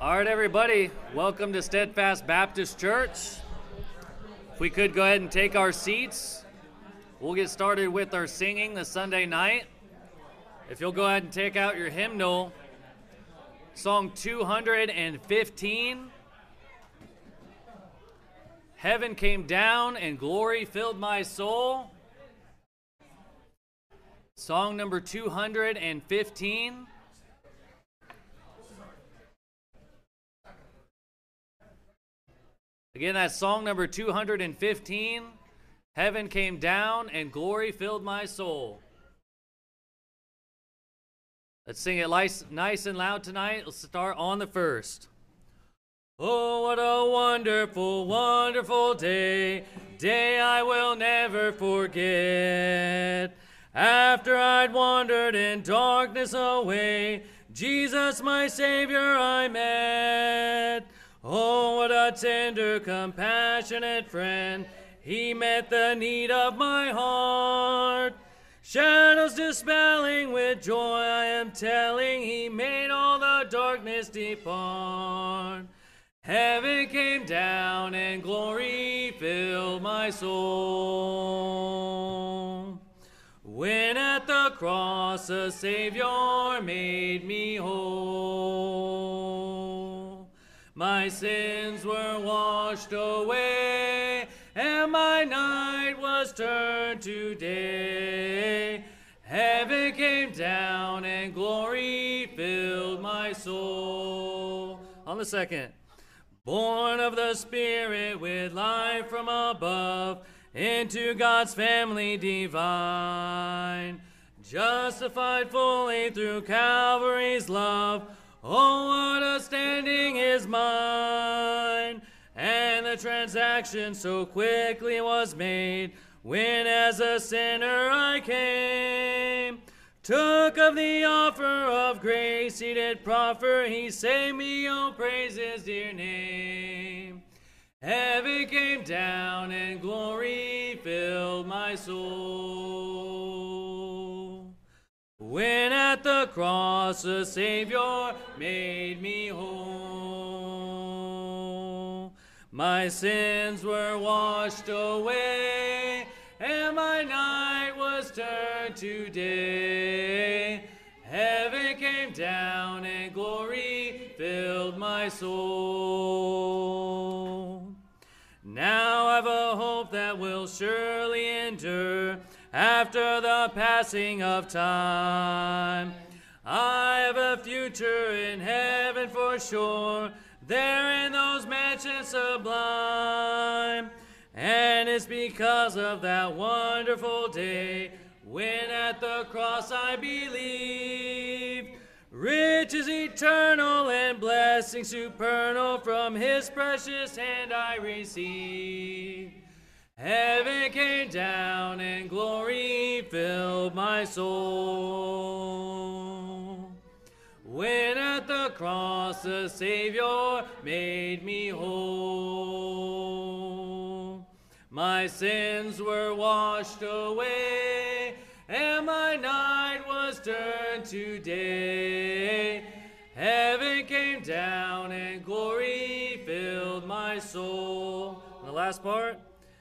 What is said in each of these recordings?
All right, everybody, welcome to Steadfast Baptist Church. If we could go ahead and take our seats, we'll get started with our singing this Sunday night. If you'll go ahead and take out your hymnal, Song 215, Heaven Came Down and Glory Filled My Soul. Song number 215. Again, that's song number 215, Heaven Came Down and Glory Filled My Soul. Let's sing it nice and loud tonight. Let's start on the first. Oh, what a wonderful, wonderful day I will never forget. After I'd wandered in darkness away, Jesus my Savior I met. Oh, what a tender, compassionate friend. He met the need of my heart. Shadows dispelling with joy I am telling, He made all the darkness depart. Heaven came down and glory filled my soul. When at the cross the Savior made me whole. My sins were washed away, and my night was turned to day. Heaven came down, and glory filled my soul. On the second. Born of the Spirit with life from above, into God's family divine. Justified fully through Calvary's love, oh, what a standing is mine. And the transaction so quickly was made, when as a sinner I came. Took of the offer of grace He did proffer, He saved me, oh, praise His dear name. Heaven came down and glory filled my soul. When at the cross the Savior made me whole. My sins were washed away, and my night was turned to day. Heaven came down and glory filled my soul. Now I've a hope that will surely endure after the passing of time. I have a future in heaven for sure, there in those mansions sublime. And it's because of that wonderful day, when at the cross I believed. Riches eternal and blessings supernal from His precious hand I received. Heaven came down and glory filled my soul. When at the cross the Savior made me whole. My sins were washed away, and my night was turned to day. Heaven came down and glory filled my soul. And the last part.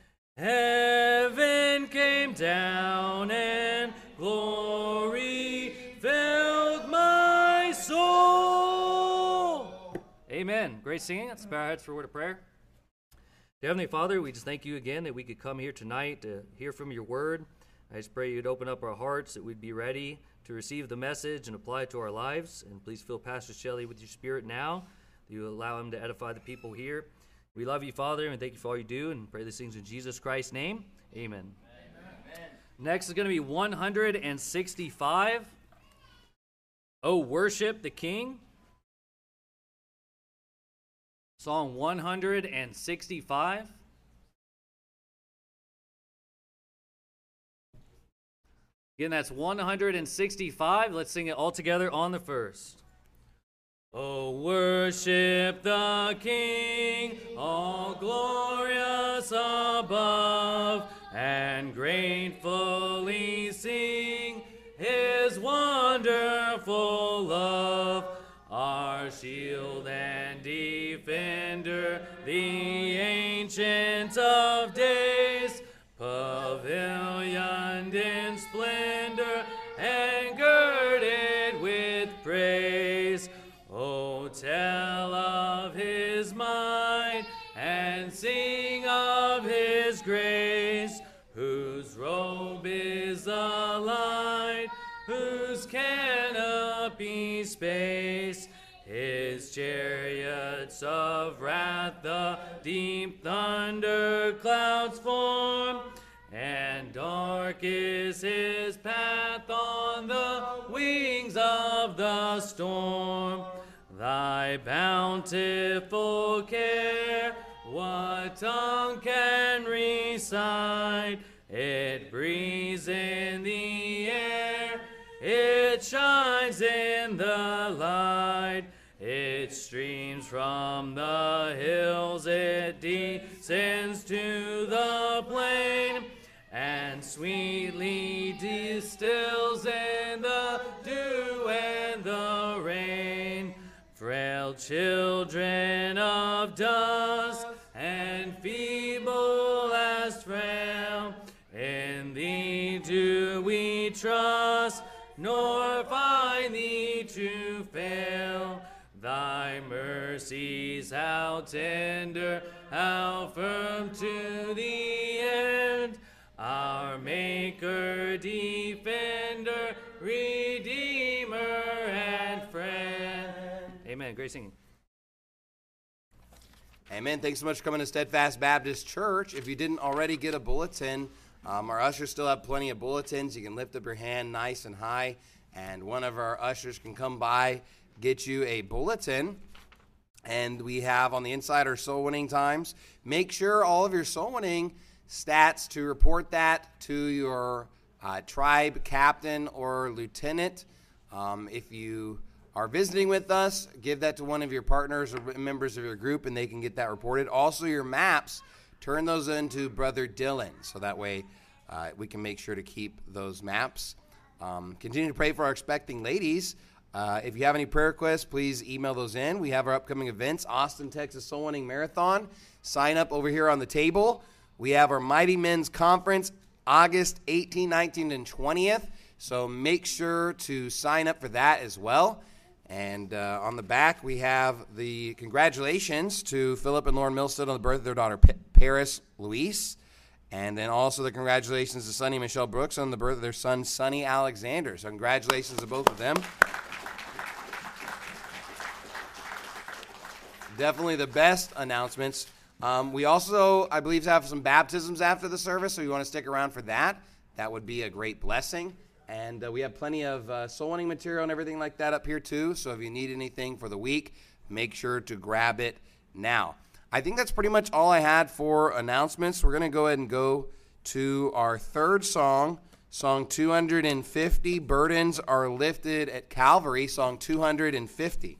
Heaven came down and glory filled my soul. Amen. Great singing. Let's bow our heads for a word of prayer. Dear Heavenly Father, we just thank you again that we could come here tonight to hear from your word. I just pray you'd open up our hearts, that we'd be ready to receive the message and apply it to our lives. And please fill Pastor Shelley with your spirit now, that you allow him to edify the people here. We love you, Father, and thank you for all you do, and pray these things in Jesus Christ's name. Amen. Amen. Next is going to be 165. Oh, worship the King. Song 165. Again, that's 165. Let's sing it all together on the first. Oh, worship the King, all glorious above, and gratefully sing His wonderful love, our shield and and defender, the Ancient of Days, pavilioned in splendor and girded with praise. Oh, tell of his might and sing of his grace, whose robe is the light, whose canopy space. His chariots of wrath the deep thunder clouds form, and dark is his path on the wings of the storm. Thy bountiful care, what tongue can recite? It breathes in the air, it shines in the light. It streams from the hills, it descends to the plain, and sweetly distills in the dew and the rain. Frail children of dust and feeble as frail, in thee do we trust, nor find thee to fail. Thy mercies how tender, how firm to the end, our Maker, Defender, Redeemer, and Friend. Amen. Great singing. Amen. Thanks so much for coming to Steadfast Baptist Church. If you didn't already get a bulletin, our ushers still have plenty of bulletins. You can lift up your hand nice and high, and one of our ushers can come by, get you a bulletin. And we have on the inside our soul winning times. Make sure all of your soul winning stats to report that to your tribe captain or lieutenant. If you are visiting with us, give that to one of your partners or members of your group, and they can get that reported. Also, your maps, turn those into Brother Dylan, so that way we can make sure to keep those maps. Continue to pray for our expecting ladies. If you have any prayer requests, please email those in. We have our upcoming events, Austin, Texas Soul Winning Marathon. Sign up over here on the table. We have our Mighty Men's Conference, August 18, 19, and 20th. So make sure to sign up for that as well. And on the back, we have the congratulations to Philip and Lauren Milstead on the birth of their daughter, Paris Louise. And then also the congratulations to Sonny and Michelle Brooks on the birth of their son, Sonny Alexander. So congratulations to both of them. Definitely the best announcements. We also, I believe, have some baptisms after the service, so you want to stick around for that. That would be a great blessing. And we have plenty of soul winning material and everything like that up here too, so if you need anything for the week, make sure to grab it now. I think that's pretty much all I had for announcements. We're going to go ahead and go to our third song, Song 250, Burdens Are Lifted at Calvary, Song 250.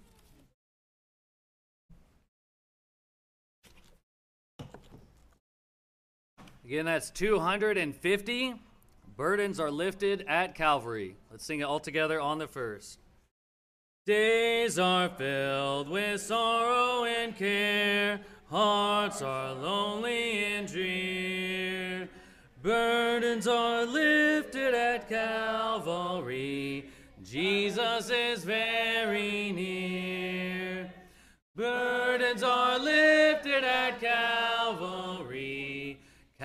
Again, that's 250. Burdens are lifted at Calvary. Let's sing it all together on the first. Days are filled with sorrow and care. Hearts are lonely and drear. Burdens are lifted at Calvary. Jesus is very near. Burdens are lifted at Calvary.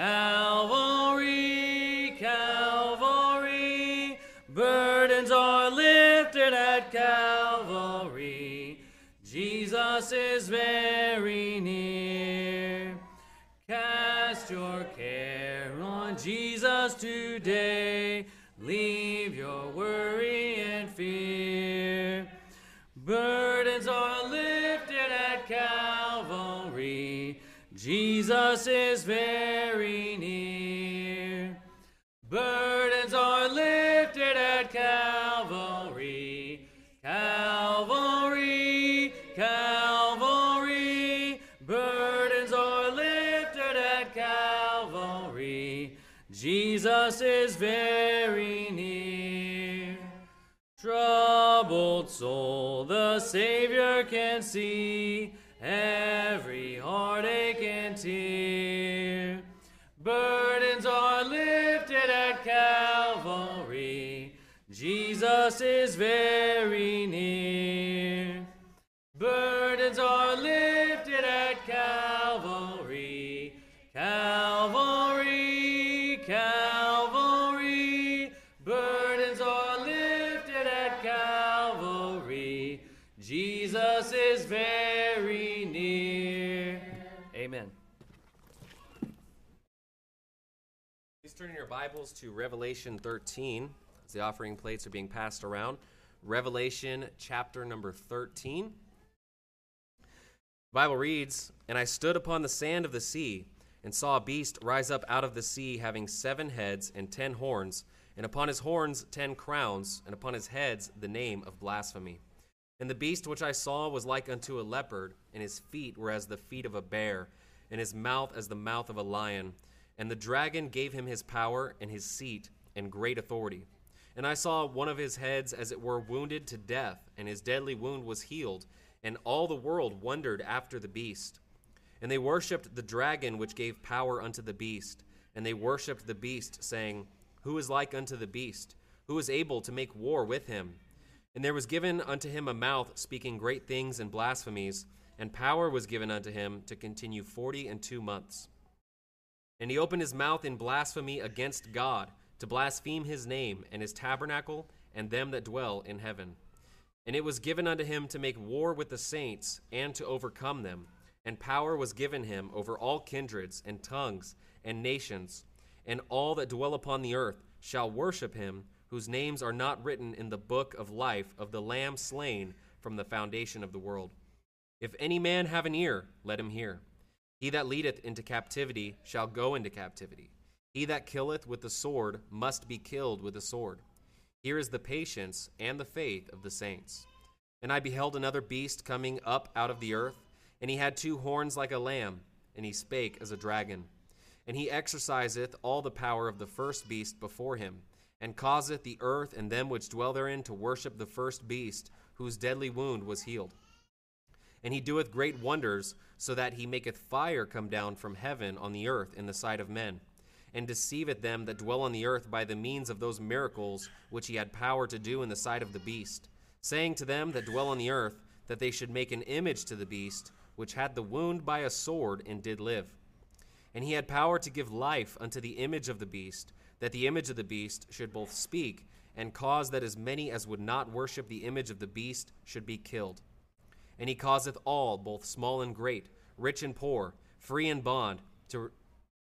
Calvary, Calvary, burdens are lifted at Calvary. Jesus is very near. Cast your care on Jesus today. Leave your worry and fear. Burdens are lifted at Calvary. Jesus is very near. Burdens are lifted at Calvary. Calvary, Calvary. Burdens are lifted at Calvary. Jesus is very near. Trouble troubled soul the Savior can see, every heartache and tear. Burdens are lifted at Calvary, Jesus is very near. Burdens are lifted at Calvary, Calvary, Calvary. Burdens are lifted at Calvary, Jesus is very near. Amen. Please turn in your Bibles to Revelation 13 as the offering plates are being passed around. Revelation chapter number 13. The Bible reads, "And I stood upon the sand of the sea, and saw a beast rise up out of the sea, having 7 heads and 10 horns, and upon his horns 10 crowns, and upon his heads the name of blasphemy. And the beast which I saw was like unto a leopard, and his feet were as the feet of a bear, and his mouth as the mouth of a lion. And the dragon gave him his power, and his seat, and great authority. And I saw one of his heads as it were wounded to death, and his deadly wound was healed. And all the world wondered after the beast. And they worshipped the dragon which gave power unto the beast. And they worshipped the beast, saying, Who is like unto the beast? Who is able to make war with him? And there was given unto him a mouth speaking great things and blasphemies, and power was given unto him to continue 42 months. And he opened his mouth in blasphemy against God, to blaspheme his name and his tabernacle and them that dwell in heaven. And it was given unto him to make war with the saints and to overcome them. And power was given him over all kindreds and tongues and nations. And all that dwell upon the earth shall worship him, whose names are not written in the book of life of the Lamb slain from the foundation of the world. If any man have an ear, let him hear. He that leadeth into captivity shall go into captivity. He that killeth with the sword must be killed with the sword. Here is the patience and the faith of the saints. And I beheld another beast coming up out of the earth, and he had 2 horns like a lamb, and he spake as a dragon. And he exerciseth all the power of the first beast before him, and causeth the earth and them which dwell therein to worship the first beast, whose deadly wound was healed. And he doeth great wonders, so that he maketh fire come down from heaven on the earth in the sight of men, and deceiveth them that dwell on the earth by the means of those miracles which he had power to do in the sight of the beast, saying to them that dwell on the earth that they should make an image to the beast, which had the wound by a sword and did live. And he had power to give life unto the image of the beast, that the image of the beast should both speak, and cause that as many as would not worship the image of the beast should be killed. And he causeth all, both small and great, rich and poor, free and bond, to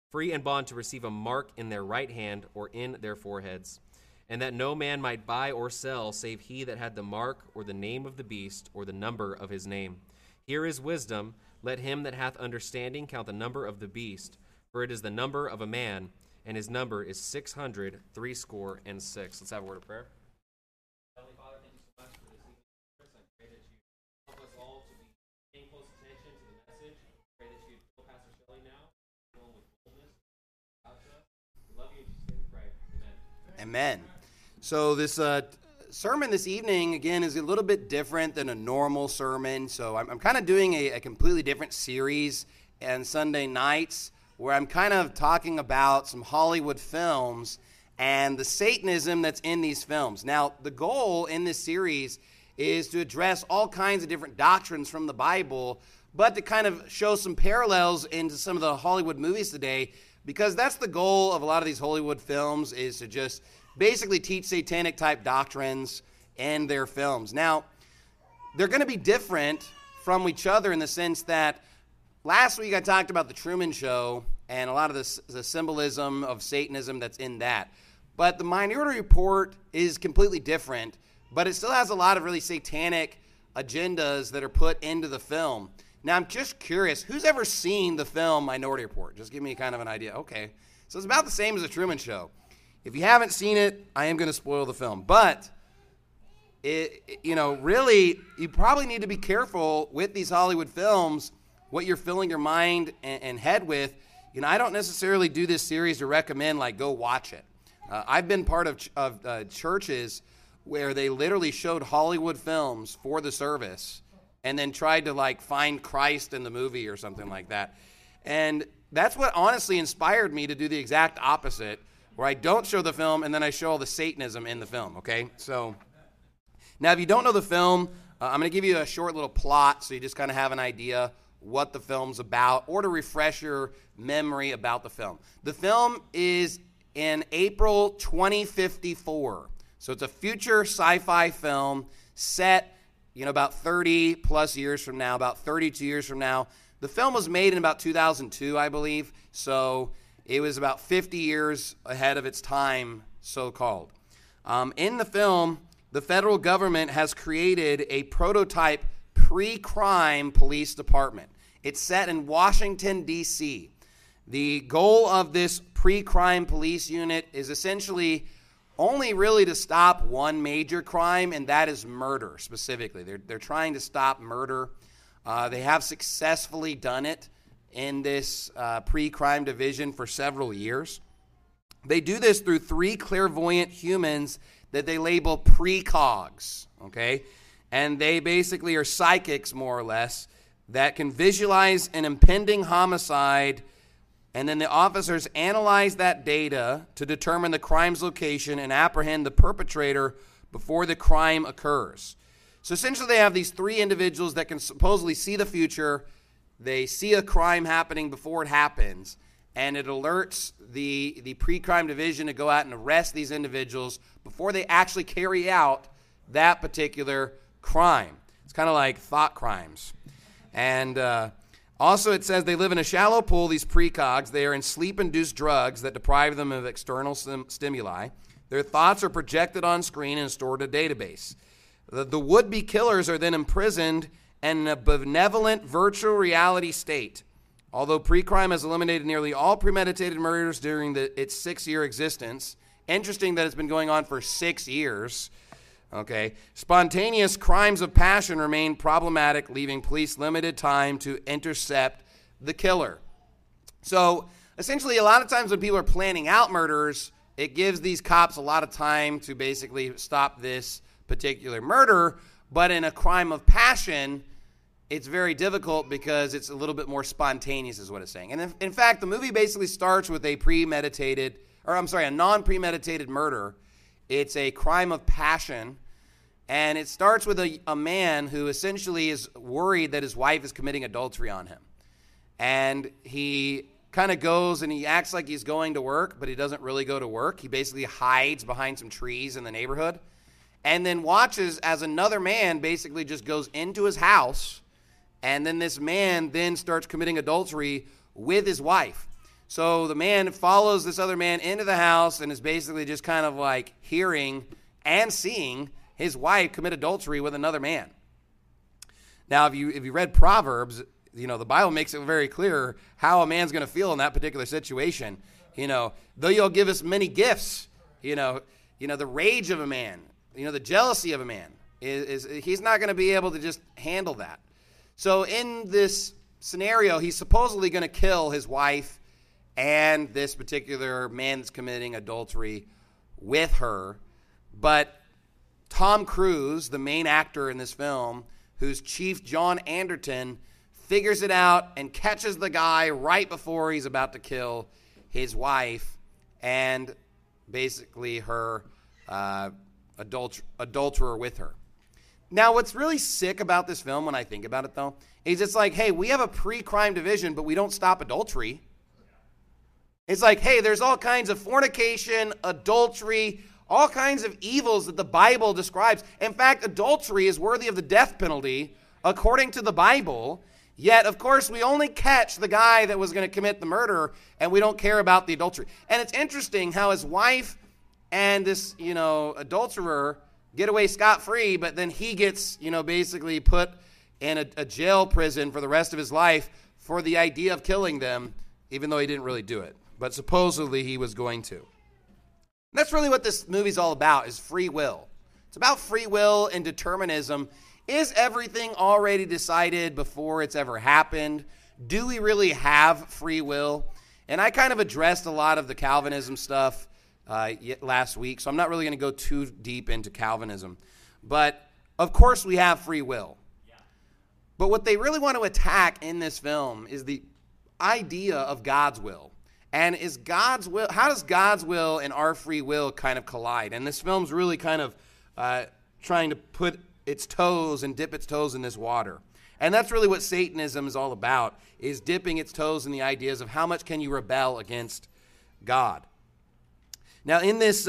receive a mark in their right hand or in their foreheads, and that no man might buy or sell save he that had the mark or the name of the beast or the number of his name. Here is wisdom. Let him that hath understanding count the number of the beast, for it is the number of a man, and his number is 666. Let's have a word of prayer. Heavenly Father, thank you so much for this evening. I pray that you help us all to be paying close attention to the message. I pray that you fill Pastor Shelley now, with boldness. We love you in Jesus' name we pray. Amen. Amen. So this sermon this evening, again, is a little bit different than a normal sermon. So I'm kind of doing a completely different series on Sunday nights where I'm kind of talking about some Hollywood films and the Satanism that's in these films. Now, the goal in this series is to address all kinds of different doctrines from the Bible, but to kind of show some parallels into some of the Hollywood movies today, because that's the goal of a lot of these Hollywood films, is to just basically teach satanic type doctrines in their films. Now, they're going to be different from each other in the sense that last week I talked about the Truman Show and a lot of the symbolism of Satanism that's in that. But the Minority Report is completely different, but it still has a lot of really satanic agendas that are put into the film. Now, I'm just curious, who's ever seen the film Minority Report? Just give me kind of an idea. Okay, so it's about the same as the Truman Show. If you haven't seen it, I am going to spoil the film. But, really, you probably need to be careful with these Hollywood films, what you're filling your mind and head with. I don't necessarily do this series to recommend, go watch it. I've been part of churches where they literally showed Hollywood films for the service and then tried to like find Christ in the movie or something like that. And that's what honestly inspired me to do the exact opposite, where I don't show the film and then I show all the Satanism in the film, okay? So now if you don't know the film, I'm going to give you a short little plot so you just kind of have an idea what the film's about, or to refresh your memory about the film. The film is in April 2054. So it's a future sci-fi film set, about 30 plus years from now, about 32 years from now. The film was made in about 2002, I believe. So it was about 50 years ahead of its time, so-called. In the film, the federal government has created a prototype pre-crime police department. It's set in Washington, D.C. The goal of this pre-crime police unit is essentially only really to stop one major crime, and that is murder specifically. They're trying to stop murder. They have successfully done it in this pre-crime division for several years. They do this through 3 clairvoyant humans that they label precogs, okay? And they basically are psychics, more or less, that can visualize an impending homicide, and then the officers analyze that data to determine the crime's location and apprehend the perpetrator before the crime occurs. So essentially they have these 3 individuals that can supposedly see the future. They see a crime happening before it happens, and it alerts the pre-crime division to go out and arrest these individuals before they actually carry out that particular crime. It's kind of like thought crimes. And also it says they live in a shallow pool, these precogs. They are in sleep-induced drugs that deprive them of external stimuli. Their thoughts are projected on screen and stored in a database. The would-be killers are then imprisoned in a benevolent virtual reality state. Although pre-crime has eliminated nearly all premeditated murders during its 6-year existence, interesting that it's been going on for 6 years, okay, spontaneous crimes of passion remain problematic, leaving police limited time to intercept the killer. So essentially, a lot of times when people are planning out murders, it gives these cops a lot of time to basically stop this particular murder, but in a crime of passion, it's very difficult because it's a little bit more spontaneous is what it's saying. And in fact, the movie basically starts with a non-premeditated murder. It's a crime of passion, and it starts with a man who essentially is worried that his wife is committing adultery on him. And he kind of goes and he acts like he's going to work, but he doesn't really go to work. He basically hides behind some trees in the neighborhood and then watches as another man basically just goes into his house, and then this man then starts committing adultery with his wife. So the man follows this other man into the house and is basically just kind of like hearing and seeing his wife commit adultery with another man. Now, if you read Proverbs, the Bible makes it very clear how a man's going to feel in that particular situation. Though you'll give us many gifts, the rage of a man, the jealousy of a man is he's not going to be able to just handle that. So in this scenario, he's supposedly going to kill his wife and this particular man that's committing adultery with her. But Tom Cruise, the main actor in this film, who's Chief John Anderton, figures it out and catches the guy right before he's about to kill his wife and basically her adulterer with her. Now, what's really sick about this film when I think about it, though, is it's like, hey, we have a pre-crime division, but we don't stop adultery. It's like, hey, there's all kinds of fornication, adultery, all kinds of evils that the Bible describes. In fact, adultery is worthy of the death penalty according to the Bible. Yet, of course, we only catch the guy that was going to commit the murder, and we don't care about the adultery. And it's interesting how his wife and this, adulterer get away scot-free, but then he gets, basically put in a jail prison for the rest of his life for the idea of killing them, even though he didn't really do it. But supposedly he was going to. And that's really what this movie's all about, is free will. It's about free will and determinism. Is everything already decided before it's ever happened? Do we really have free will? And I kind of addressed a lot of the Calvinism stuff last week, so I'm not really going to go too deep into Calvinism. But, of course, we have free will. Yeah. But what they really want to attack in this film is the idea of God's will. And is God's will, how does God's will and our free will kind of collide? And this film's really kind of trying to put its toes and dip its toes in this water. And that's really what Satanism is all about, is dipping its toes in the ideas of how much can you rebel against God. Now, in this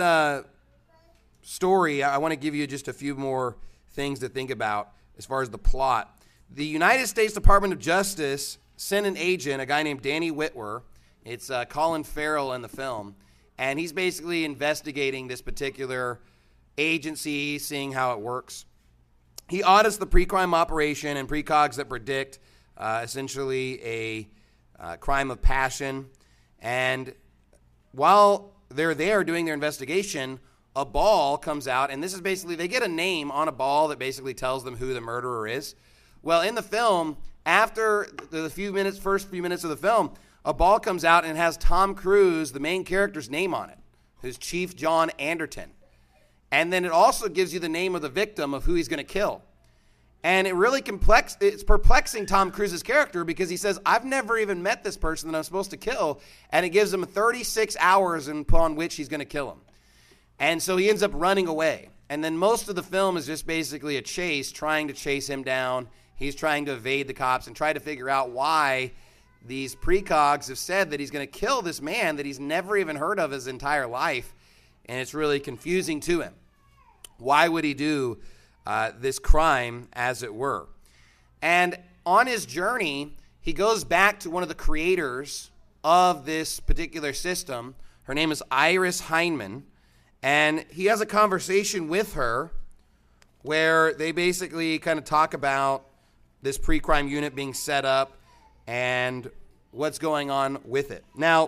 story, I want to give you just a few more things to think about as far as the plot. The United States Department of Justice sent an agent, a guy named Danny Whitwer. It's Colin Farrell in the film, and he's basically investigating this particular agency, seeing how it works. He audits the pre-crime operation and precogs that predict essentially a crime of passion. And while they're there doing their investigation, a ball comes out, and this is basically, they get a name on a ball that basically tells them who the murderer is. Well, in the film, after the first few minutes of the film, a ball comes out and it has Tom Cruise, the main character's name on it, who's Chief John Anderton. And then it also gives you the name of the victim of who he's going to kill. And it really it's perplexing Tom Cruise's character because he says, I've never even met this person that I'm supposed to kill. And it gives him 36 hours upon which he's going to kill him. And so he ends up running away. And then most of the film is just basically a chase, trying to chase him down. He's trying to evade the cops and try to figure out why these precogs have said that he's going to kill this man that he's never even heard of his entire life. And it's really confusing to him. Why would he do this crime, as it were? And on his journey, he goes back to one of the creators of this particular system. Her name is Iris Heinemann. And he has a conversation with her where they basically kind of talk about this pre-crime unit being set up and what's going on with it. Now,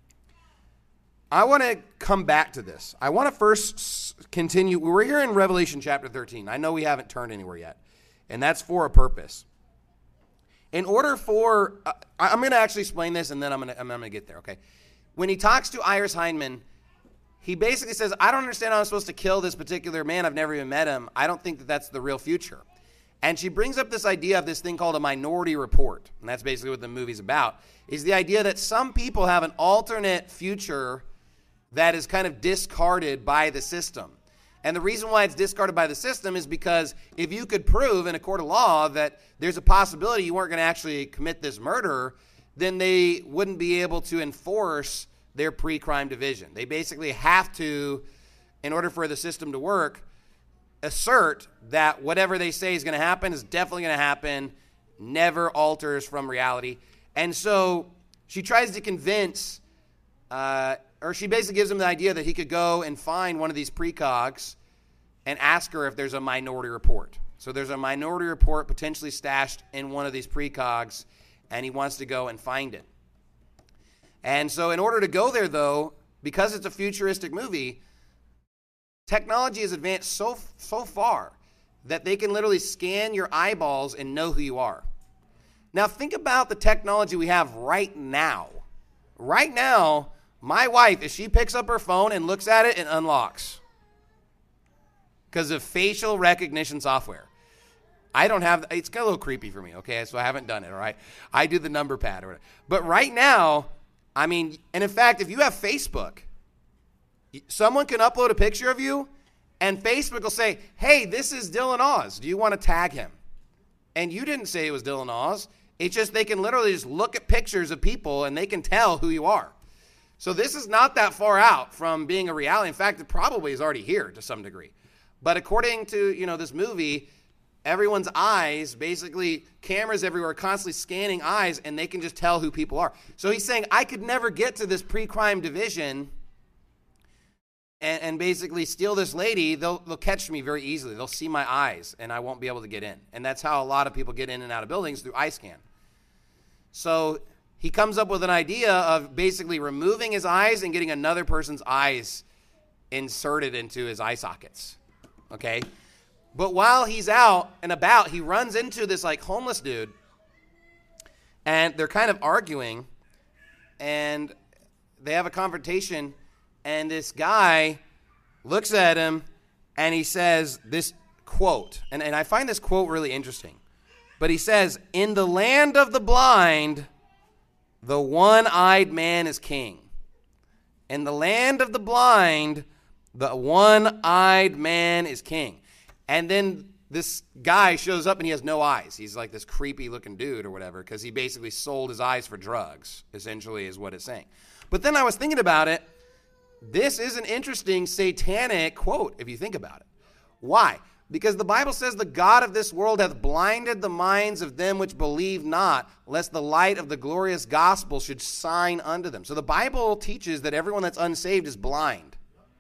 I want to come back to this. I want to first continue. We're here in Revelation chapter 13. I know we haven't turned anywhere yet, and that's for a purpose. In order for, I'm going to actually explain this, and then I'm going to get there, okay? When he talks to Iris Heinemann, he basically says, I don't understand how I'm supposed to kill this particular man. I've never even met him. I don't think that that's the real future. And she brings up this idea of this thing called a minority report. And that's basically what the movie's about, is the idea that some people have an alternate future that is kind of discarded by the system. And the reason why it's discarded by the system is because if you could prove in a court of law that there's a possibility you weren't going to actually commit this murder, then they wouldn't be able to enforce their pre-crime division. They basically have to, in order for the system to work, assert that whatever they say is going to happen is definitely going to happen, never alters from reality. And so she tries to convince, or she basically gives him the idea that he could go and find one of these precogs and ask her if there's a minority report. So there's a minority report potentially stashed in one of these precogs, and he wants to go and find it. And so in order to go there, though, because it's a futuristic movie, technology has advanced so far that they can literally scan your eyeballs and know who you are. Now, think about the technology we have right now. Right now, my wife, if she picks up her phone and looks at it, it unlocks because of facial recognition software. I don't have, it's got a little creepy for me, okay? So I haven't done it, all right? I do the number pad or whatever. But right now, I mean, and in fact, if you have Facebook, someone can upload a picture of you, and Facebook will say, hey, this is Dylan Oz. Do you want to tag him? And you didn't say it was Dylan Oz. It's just they can literally just look at pictures of people, and they can tell who you are. So this is not that far out from being a reality. In fact, it probably is already here to some degree. But according to, this movie, everyone's eyes, basically cameras everywhere constantly scanning eyes, and they can just tell who people are. So he's saying, I could never get to this pre-crime division and basically steal this lady. They'll catch me very easily. They'll see my eyes, and I won't be able to get in. And that's how a lot of people get in and out of buildings, through eye scan. So he comes up with an idea of basically removing his eyes and getting another person's eyes inserted into his eye sockets. Okay? But while he's out and about, he runs into this homeless dude, and they're kind of arguing, and they have a confrontation, and this guy looks at him, and he says this quote, and I find this quote really interesting. But he says, "In the land of the blind, the one-eyed man is king." In the land of the blind, the one-eyed man is king. And then this guy shows up and he has no eyes. He's like this creepy looking dude or whatever, because he basically sold his eyes for drugs, essentially is what it's saying. But then I was thinking about it. This is an interesting satanic quote if you think about it. Why? Because the Bible says the God of this world hath blinded the minds of them which believe not, lest the light of the glorious gospel should shine unto them. So the Bible teaches that everyone that's unsaved is blind.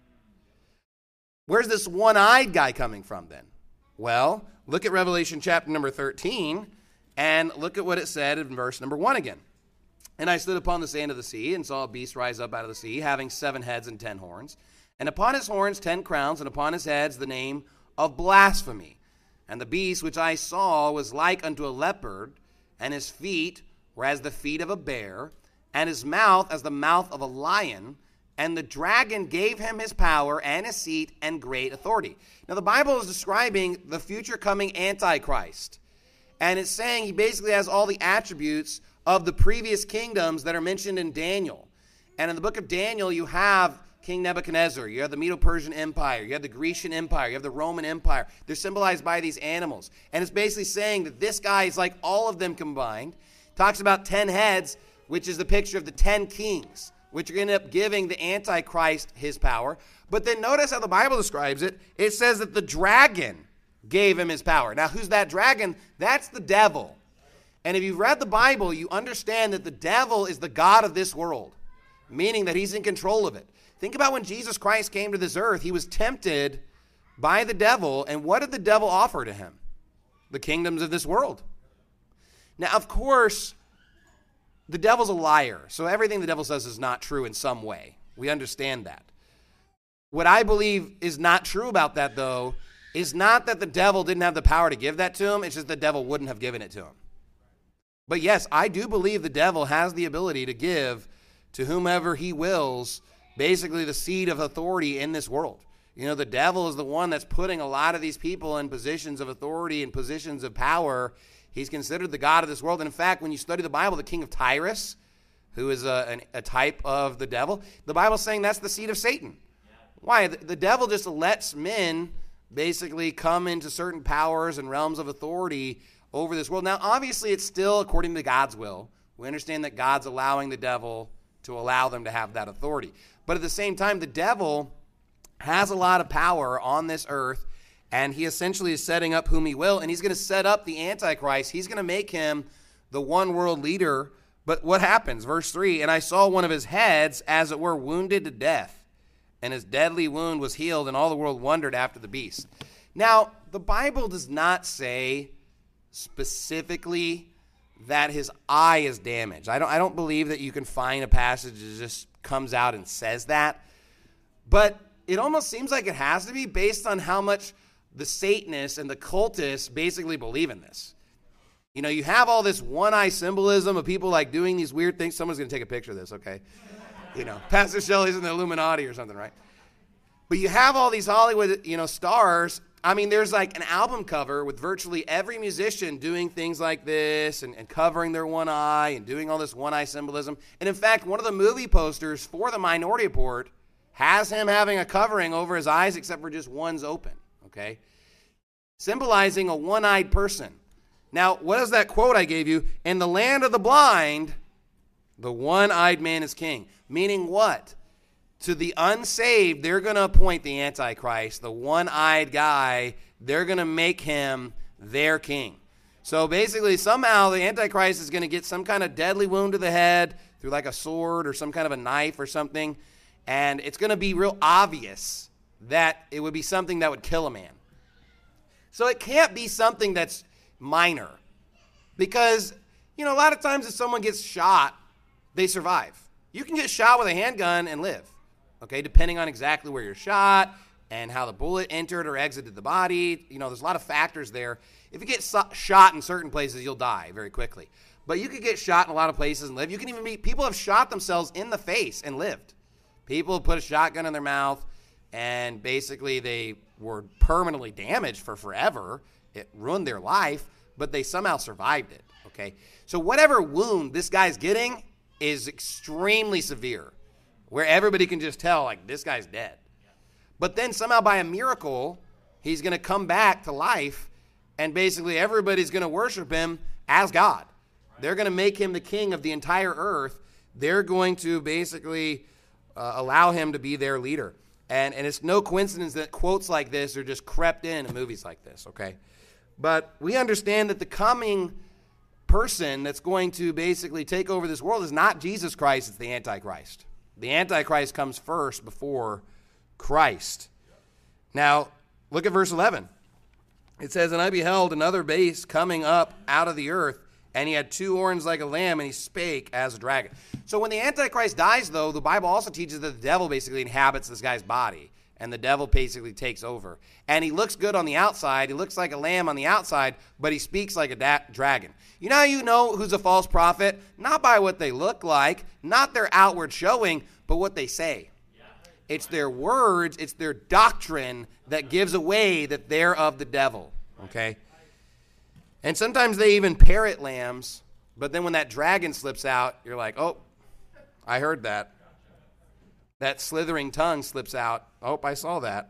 Where's this one-eyed guy coming from then? Well, look at Revelation chapter number 13, and look at what it said in verse number 1 again. "And I stood upon the sand of the sea, and saw a beast rise up out of the sea, having 7 heads and 10 horns. And upon his horns 10 crowns, and upon his heads the name of blasphemy. And the beast which I saw was like unto a leopard, and his feet were as the feet of a bear, and his mouth as the mouth of a lion. And the dragon gave him his power and his seat and great authority." Now the Bible is describing the future coming Antichrist. And it's saying he basically has all the attributes of the previous kingdoms that are mentioned in Daniel. And in the book of Daniel, you have King Nebuchadnezzar, you have the Medo-Persian Empire, you have the Grecian Empire, you have the Roman Empire. They're symbolized by these animals. And it's basically saying that this guy is like all of them combined. Talks about 10 heads, which is the picture of the 10 kings, which are going to end up giving the Antichrist his power. But then notice how the Bible describes it. It says that the dragon gave him his power. Now, who's that dragon? That's the devil. And if you've read the Bible, you understand that the devil is the god of this world, meaning that he's in control of it. Think about when Jesus Christ came to this earth, he was tempted by the devil, and what did the devil offer to him? The kingdoms of this world. Now, of course, the devil's a liar, so everything the devil says is not true in some way. We understand that. What I believe is not true about that, though, is not that the devil didn't have the power to give that to him, it's just the devil wouldn't have given it to him. But yes, I do believe the devil has the ability to give to whomever he wills basically the seat of authority in this world. You know, the devil is the one that's putting a lot of these people in positions of authority and positions of power. He's considered the god of this world. And in fact, when you study the Bible, the king of Tyrus, who is a type of the devil, the Bible's saying that's the seat of Satan. Why? The devil just lets men basically come into certain powers and realms of authority over this world. Now, obviously, it's still according to God's will. We understand that God's allowing the devil to allow them to have that authority. But at the same time, the devil has a lot of power on this earth, and he essentially is setting up whom he will, and he's going to set up the Antichrist. He's going to make him the one world leader. But what happens? Verse 3, "And I saw one of his heads, as it were, wounded to death, and his deadly wound was healed, and all the world wondered after the beast." Now, the Bible does not say specifically that his eye is damaged. I don't believe that you can find a passage that just comes out and says that. But it almost seems like it has to be based on how much the Satanists and the cultists basically believe in this. You know, you have all this one-eye symbolism of people like doing these weird things. Someone's going to take a picture of this, okay? You know, Pastor Shelley's in the Illuminati or something, right? But you have all these Hollywood, stars. I mean, there's like an album cover with virtually every musician doing things like this and covering their one eye and doing all this one-eye symbolism. And in fact, one of the movie posters for the Minority Report has him having a covering over his eyes except for just one's open, okay? Symbolizing a one-eyed person. Now, what is that quote I gave you? "In the land of the blind, the one-eyed man is king." Meaning what? To the unsaved, they're going to appoint the Antichrist, the one-eyed guy. They're going to make him their king. So basically, somehow the Antichrist is going to get some kind of deadly wound to the head through like a sword or some kind of a knife or something. And it's going to be real obvious that it would be something that would kill a man. So it can't be something that's minor. Because, a lot of times if someone gets shot, they survive. You can get shot with a handgun and live. Okay, depending on exactly where you're shot and how the bullet entered or exited the body. There's a lot of factors there. If you get shot in certain places, you'll die very quickly. But you could get shot in a lot of places and live. You can even people have shot themselves in the face and lived People put a shotgun in their mouth, and basically they were permanently damaged for forever. It ruined their life, but they somehow survived it, okay? So whatever wound this guy's getting is extremely severe, where everybody can just tell, like, this guy's dead. But then somehow by a miracle, he's going to come back to life, and basically everybody's going to worship him as God. They're going to make him the king of the entire earth. They're going to basically allow him to be their leader. And it's no coincidence that quotes like this are just crept in movies like this, okay? But we understand that the coming person that's going to basically take over this world is not Jesus Christ, it's the Antichrist. The Antichrist comes first before Christ. Now, look at verse 11. It says, "And I beheld another beast coming up out of the earth, and he had 2 horns like a lamb, and he spake as a dragon." So when the Antichrist dies, though, the Bible also teaches that the devil basically inhabits this guy's body, and the devil basically takes over. And he looks good on the outside. He looks like a lamb on the outside, but he speaks like a dragon. You know how you know who's a false prophet? Not by what they look like, not their outward showing, but what they say. It's their words, it's their doctrine that gives away that they're of the devil, okay? And sometimes they even parrot lambs, but then when that dragon slips out, you're like, oh, I heard that. That slithering tongue slips out. Oh, I saw that.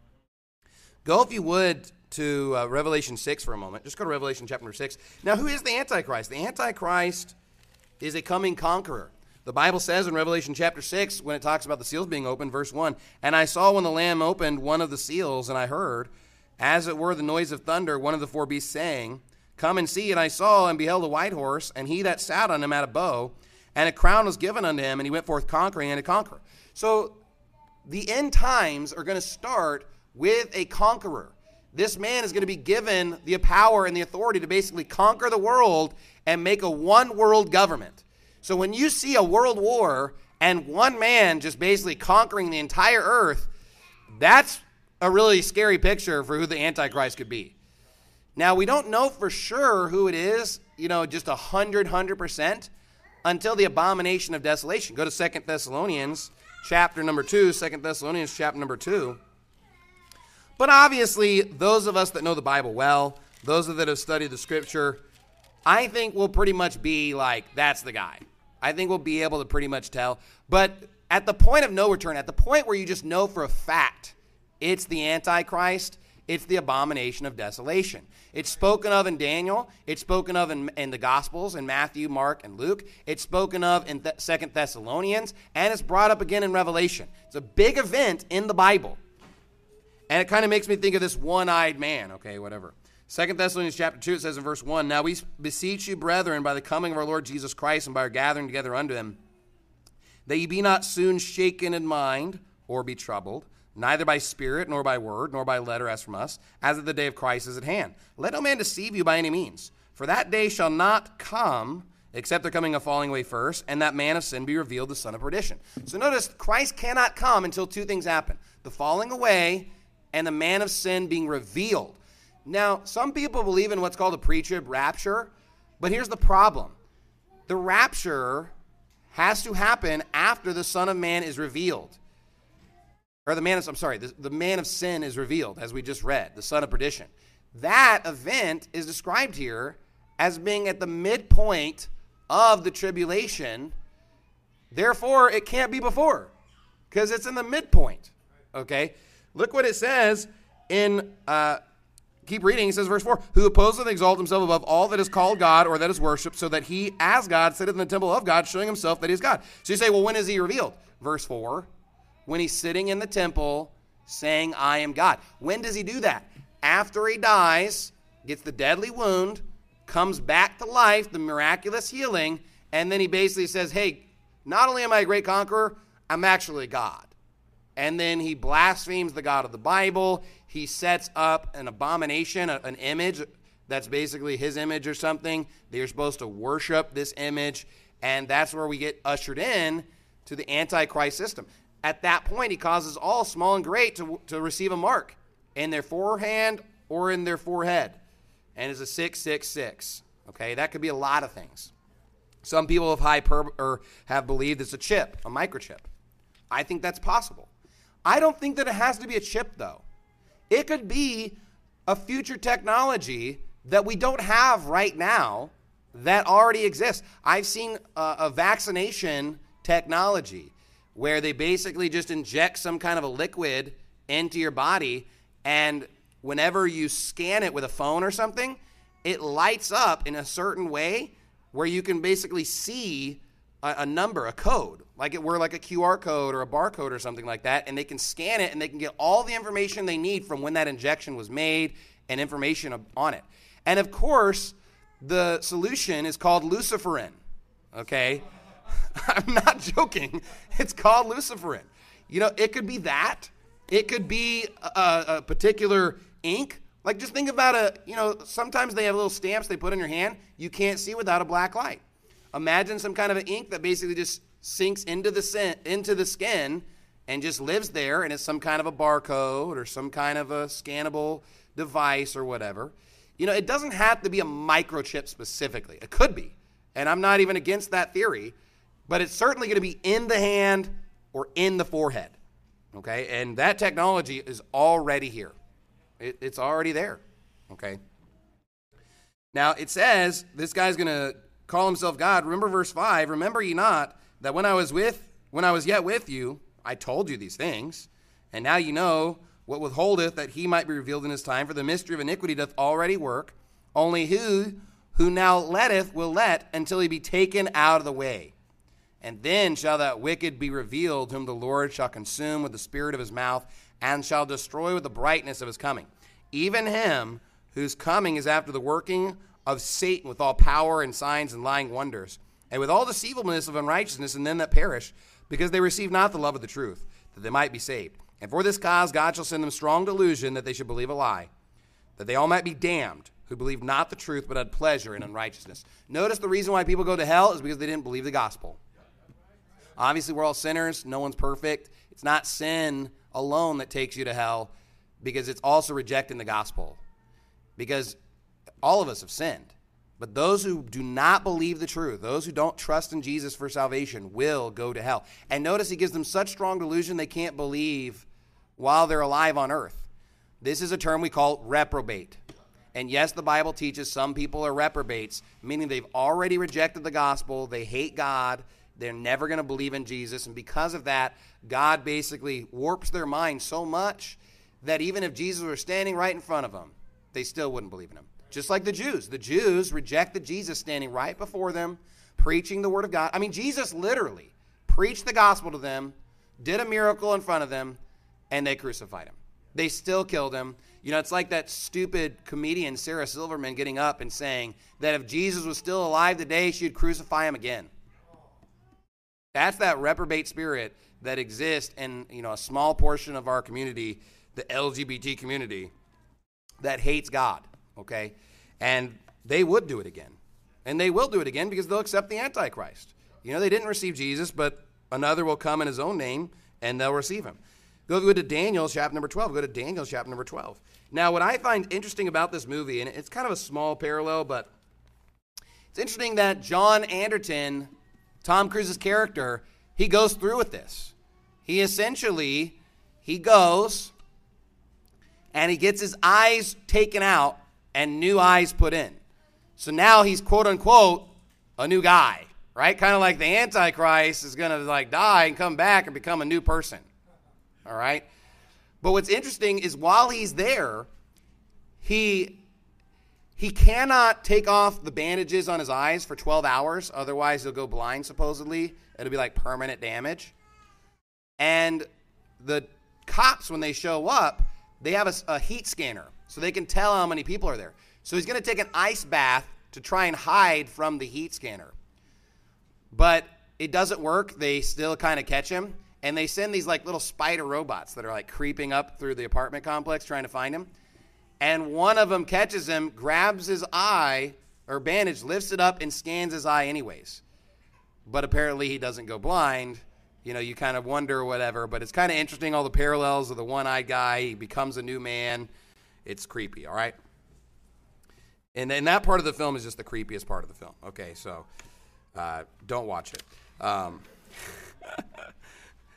Go, if you would, to Revelation 6 for a moment. Just go to Revelation chapter 6. Now, who is the Antichrist? The Antichrist is a coming conqueror. The Bible says in Revelation chapter 6, when it talks about the seals being opened, verse 1, "And I saw when the Lamb opened one of the seals, and I heard, as it were the noise of thunder, one of the 4 beasts saying, Come and see. And I saw and beheld a white horse, and he that sat on him had a bow, and a crown was given unto him, and he went forth conquering and to conquer." So the end times are going to start with a conqueror. This man is going to be given the power and the authority to basically conquer the world and make a one world government. So when you see a world war and one man just basically conquering the entire earth, that's a really scary picture for who the Antichrist could be. Now, we don't know for sure who it is, just 100%, until the abomination of desolation. Go to 2 Thessalonians chapter number 2, 2 Thessalonians chapter number 2. But obviously, those of us that know the Bible well, those that have studied the Scripture, I think we'll pretty much be like, that's the guy. I think we'll be able to pretty much tell. But at the point of no return, at the point where you just know for a fact it's the Antichrist, it's the abomination of desolation. It's spoken of in Daniel. It's spoken of in the Gospels, in Matthew, Mark, and Luke. It's spoken of in 2 Thessalonians, and it's brought up again in Revelation. It's a big event in the Bible. And it kind of makes me think of this one-eyed man. Okay, whatever. 2 Thessalonians chapter 2, it says in verse 1, "Now we beseech you, brethren, by the coming of our Lord Jesus Christ and by our gathering together unto him, that ye be not soon shaken in mind or be troubled, neither by spirit, nor by word, nor by letter as from us, as that the day of Christ is at hand. Let no man deceive you by any means. For that day shall not come, except there coming a falling away first, and that man of sin be revealed, the son of perdition." So notice, Christ cannot come until 2 things happen: the falling away and the man of sin being revealed. Now, some people believe in what's called a pre-trib rapture, but here's the problem. The rapture has to happen after the Son of Man is revealed. Or the man of sin is revealed, as we just read, the son of perdition. That event is described here as being at the midpoint of the tribulation. Therefore, it can't be before, because it's in the midpoint. Okay? Look what it says in, keep reading. It says, verse 4, "Who opposeth and exalteth himself above all that is called God or that is worshipped, so that he, as God, sitteth in the temple of God, showing himself that he is God." So you say, well, when is he revealed? Verse 4, when he's sitting in the temple saying, "I am God." When does he do that? After he dies, gets the deadly wound, comes back to life, the miraculous healing, and then he basically says, hey, not only am I a great conqueror, I'm actually God. And then he blasphemes the God of the Bible. He sets up an abomination, an image that's basically his image or something. They're supposed to worship this image, and that's where we get ushered in to the Antichrist system. At that point, he causes all, small and great, to receive a mark in their forehand or in their forehead. And it's a 666. Okay, that could be a lot of things. Some people have have believed it's a chip, a microchip. I think that's possible. I don't think that it has to be a chip, though. It could be a future technology that we don't have right now that already exists. I've seen a vaccination technology where they basically just inject some kind of a liquid into your body, and whenever you scan it with a phone or something, it lights up in a certain way where you can basically see a number, a code, like it were like a QR code or a barcode or something like that, and they can scan it and they can get all the information they need from when that injection was made and information on it. And of course, the solution is called luciferin, okay? I'm not joking. It's called luciferin. You know, it could be that. It could be a particular ink. Like, just think about sometimes they have little stamps they put in your hand. You can't see without a black light. Imagine some kind of an ink that basically just sinks into the skin and just lives there, and it's some kind of a barcode or some kind of a scannable device or whatever. You know, it doesn't have to be a microchip specifically. It could be, and I'm not even against that theory, but it's certainly going to be in the hand or in the forehead, okay? And that technology is already here. It's already there, okay? Now, it says this guy's going to call himself God. Remember verse 5, remember ye not that when I was yet with you, I told you these things, and now you know what withholdeth that he might be revealed in his time, for the mystery of iniquity doth already work, only who now letteth will let until he be taken out of the way. And then shall that wicked be revealed, whom the Lord shall consume with the spirit of his mouth, and shall destroy with the brightness of his coming. Even him whose coming is after the working of Satan with all power and signs and lying wonders, and with all deceivableness of unrighteousness in them that perish, because they receive not the love of the truth, that they might be saved. And for this cause God shall send them strong delusion, that they should believe a lie, that they all might be damned, who believe not the truth, but had pleasure in unrighteousness. Notice the reason why people go to hell is because they didn't believe the gospel. Obviously, we're all sinners. No one's perfect. It's not sin alone that takes you to hell, because it's also rejecting the gospel. Because all of us have sinned. But those who do not believe the truth, those who don't trust in Jesus for salvation, will go to hell. And notice he gives them such strong delusion they can't believe while they're alive on earth. This is a term we call reprobate. And yes, the Bible teaches some people are reprobates, meaning they've already rejected the gospel, they hate God, they're never going to believe in Jesus, and because of that, God basically warps their mind so much that even if Jesus were standing right in front of them, they still wouldn't believe in him. Just like the Jews. The Jews rejected Jesus standing right before them, preaching the word of God. I mean, Jesus literally preached the gospel to them, did a miracle in front of them, and they crucified him. They still killed him. You know, it's like that stupid comedian Sarah Silverman getting up and saying that if Jesus was still alive today, she'd crucify him again. That's that reprobate spirit that exists in, a small portion of our community, the LGBT community, that hates God, okay? And they would do it again. And they will do it again because they'll accept the Antichrist. They didn't receive Jesus, but another will come in his own name, and they'll receive him. Go to Daniel chapter number 12. Go to Daniel chapter number 12. Now, what I find interesting about this movie, and it's kind of a small parallel, but it's interesting that John Anderton, Tom Cruise's character, he goes through with this. He goes and he gets his eyes taken out and new eyes put in. So now he's quote unquote a new guy, right? Kind of like the Antichrist is going to die and come back and become a new person. All right? But what's interesting is while he's there, he cannot take off the bandages on his eyes for 12 hours. Otherwise, he'll go blind, supposedly. It'll be like permanent damage. And the cops, when they show up, they have a heat scanner, so they can tell how many people are there. So he's going to take an ice bath to try and hide from the heat scanner. But it doesn't work. They still kind of catch him. And they send these little spider robots that are creeping up through the apartment complex trying to find him. And one of them catches him, grabs his eye or bandage, lifts it up, and scans his eye anyways. But apparently he doesn't go blind. You kind of wonder or whatever. But it's kind of interesting, all the parallels of the one-eyed guy. He becomes a new man. It's creepy, all right? And then that part of the film is just the creepiest part of the film. Okay, so don't watch it.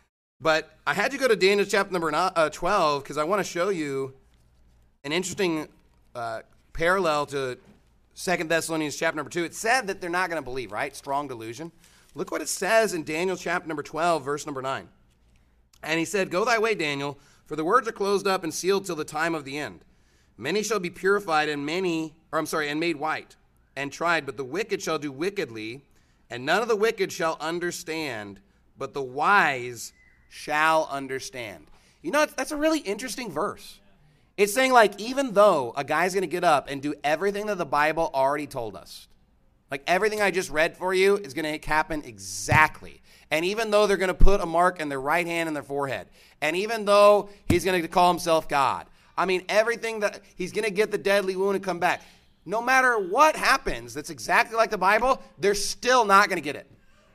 But I had you go to Daniel chapter number 12 because I want to show you an interesting parallel to 2 Thessalonians chapter number 2. It said that they're not going to believe, right? Strong delusion. Look what it says in Daniel chapter number 12, verse number 9. And he said, "Go thy way, Daniel, for the words are closed up and sealed till the time of the end. Many shall be purified and made white and tried, but the wicked shall do wickedly, and none of the wicked shall understand, but the wise shall understand." You know, that's a really interesting verse. It's saying, like, even though a guy's going to get up and do everything that the Bible already told us, like everything I just read for you is going to happen exactly. And even though they're going to put a mark in their right hand and their forehead, and even though he's going to call himself God, I mean, everything that he's going to get the deadly wound and come back. No matter what happens, that's exactly like the Bible, they're still not going to get it.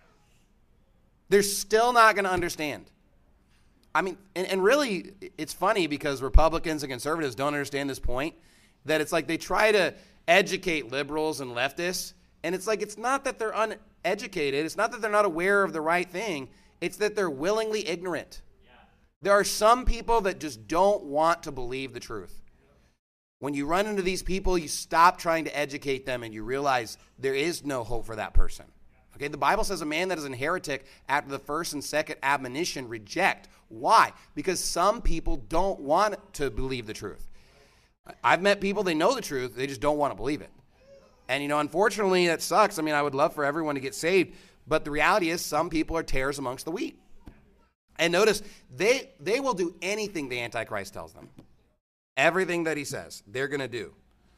They're still not going to understand. I mean, and really, it's funny because Republicans and conservatives don't understand this point, that it's like they try to educate liberals and leftists, and it's like it's not that they're uneducated, it's not that they're not aware of the right thing, it's that they're willingly ignorant. There are some people that just don't want to believe the truth. When you run into these people, you stop trying to educate them and you realize there is no hope for that person. Okay, the Bible says a man that is a heretic after the first and second admonition reject. Why? Because some people don't want to believe the truth. I've met people, they know the truth, they just don't want to believe it. And, you know, unfortunately, that sucks. I mean, I would love for everyone to get saved, but the reality is some people are tares amongst the wheat. And notice, they will do anything the Antichrist tells them. Everything that he says, they're going to do.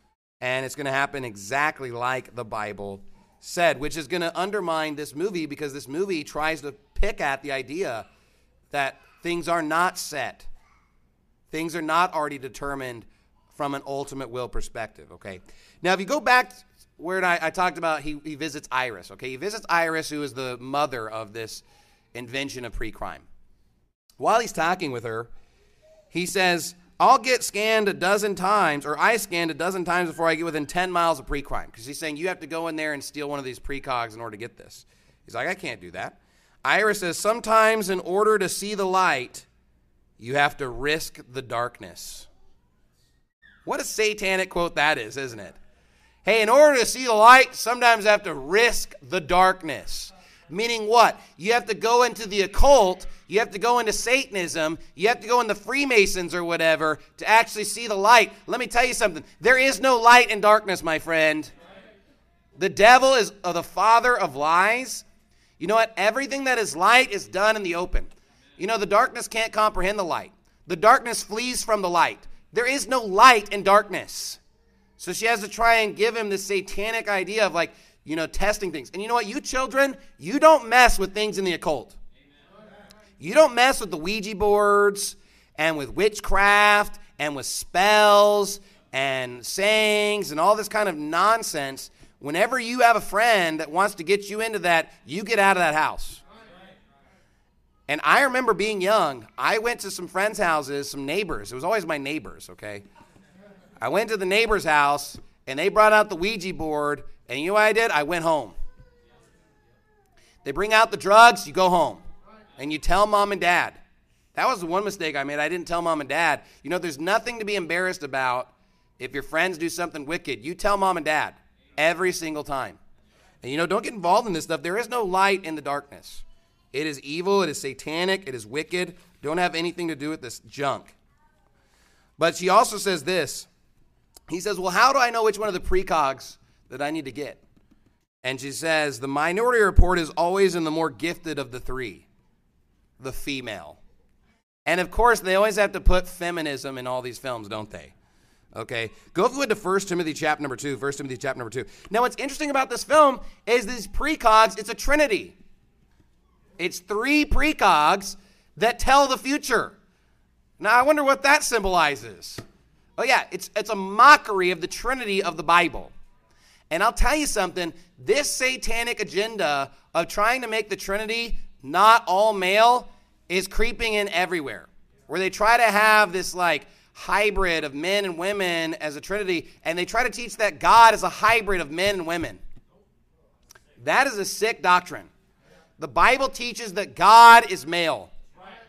And it's going to happen exactly like the Bible said, which is going to undermine this movie because this movie tries to pick at the idea that things are not set. Things are not already determined from an ultimate will perspective, okay? Now, if you go back where I talked about he visits Iris, okay? He visits Iris, who is the mother of this invention of pre-crime. While he's talking with her, he says, I'll get scanned a dozen times, or I scanned a dozen times before I get within 10 miles of pre-crime. Because he's saying you have to go in there and steal one of these precogs in order to get this. He's like, I can't do that. Iris says, sometimes in order to see the light, you have to risk the darkness. What a satanic quote that is, isn't it? Hey, in order to see the light, sometimes you have to risk the darkness. Meaning what? You have to go into the occult, you have to go into Satanism, you have to go into Freemasons or whatever to actually see the light. Let me tell you something. There is no light in darkness, my friend. The devil is the father of lies. You know what? Everything that is light is done in the open. You know, the darkness can't comprehend the light. The darkness flees from the light. There is no light in darkness. So she has to try and give him this satanic idea of like, you know, testing things. And you know what? You children, you don't mess with things in the occult. You don't mess with the Ouija boards and with witchcraft and with spells and sayings and all this kind of nonsense. Whenever you have a friend that wants to get you into that, you get out of that house. And I remember being young, I went to some friends' houses, some neighbors. It was always my neighbors, okay? I went to the neighbor's house, and they brought out the Ouija board, and you know what I did? I went home. They bring out the drugs, you go home. And you tell mom and dad. That was the one mistake I made. I didn't tell mom and dad. You know, there's nothing to be embarrassed about if your friends do something wicked. You tell mom and dad every single time. And, you know, don't get involved in this stuff. There is no light in the darkness. It is evil. It is satanic. It is wicked. Don't have anything to do with this junk. But she also says this. He says, well, how do I know which one of the precogs that I need to get? And she says, the Minority Report is always in the more gifted of the three, the female. And, of course, they always have to put feminism in all these films, don't they? Okay, go through to 1 Timothy chapter number 2. 1 Timothy chapter number 2. Now, what's interesting about this film is these precogs, it's a trinity. It's three precogs that tell the future. Now, I wonder what that symbolizes. Oh, yeah, it's a mockery of the Trinity of the Bible. And I'll tell you something, this satanic agenda of trying to make the Trinity not all male is creeping in everywhere. Where they try to have this like hybrid of men and women as a Trinity, and they try to teach that God is a hybrid of men and women. That is a sick doctrine. The Bible teaches that God is male.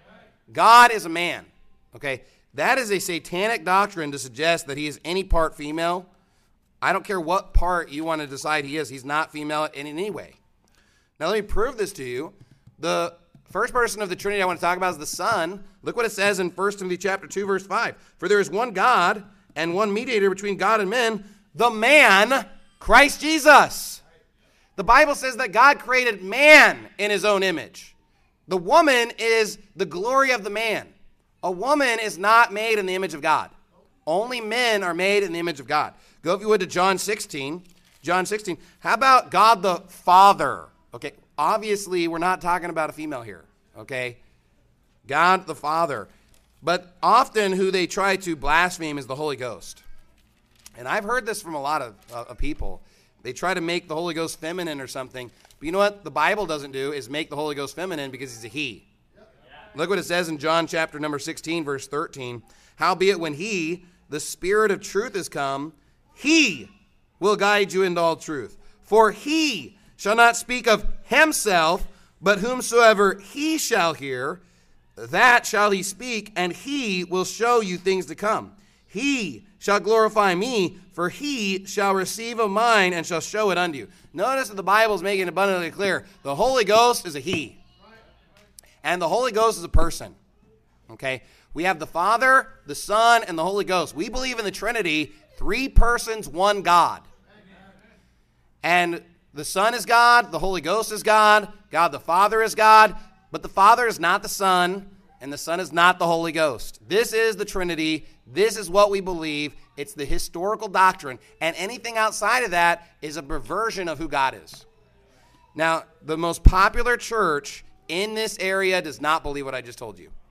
God is a man. Okay? That is a satanic doctrine to suggest that he is any part female. I don't care what part you want to decide he is. He's not female in any way. Now let me prove this to you. The first person of the Trinity I want to talk about is the Son. Look what it says in 1 Timothy chapter 2, verse 5. For there is one God and one mediator between God and men, the man, Christ Jesus. The Bible says that God created man in his own image. The woman is the glory of the man. A woman is not made in the image of God. Only men are made in the image of God. Go, if you would, to John 16. John 16. How about God the Father? Okay, obviously we're not talking about a female here. Okay, God the Father. But often who they try to blaspheme is the Holy Ghost. And I've heard this from a lot of people. They try to make the Holy Ghost feminine or something. But you know what the Bible doesn't do is make the Holy Ghost feminine, because he's a he. Look what it says in John chapter number 16, verse 13. Howbeit when he, the Spirit of truth, is come, he will guide you into all truth. For he shall not speak of himself, but whomsoever he shall hear, that shall he speak, and he will show you things to come. He shall glorify me, for he shall receive of mine and shall show it unto you. Notice that the Bible is making it abundantly clear. The Holy Ghost is a he. And the Holy Ghost is a person. Okay? We have the Father, the Son, and the Holy Ghost. We believe in the Trinity, 3 persons, 1 God. And the Son is God, the Holy Ghost is God, God the Father is God, but the Father is not the Son, and the Son is not the Holy Ghost. This is the Trinity. This is what we believe. It's the historical doctrine, and anything outside of that is a perversion of who God is. Now, the most popular church in this area does not believe what I just told you.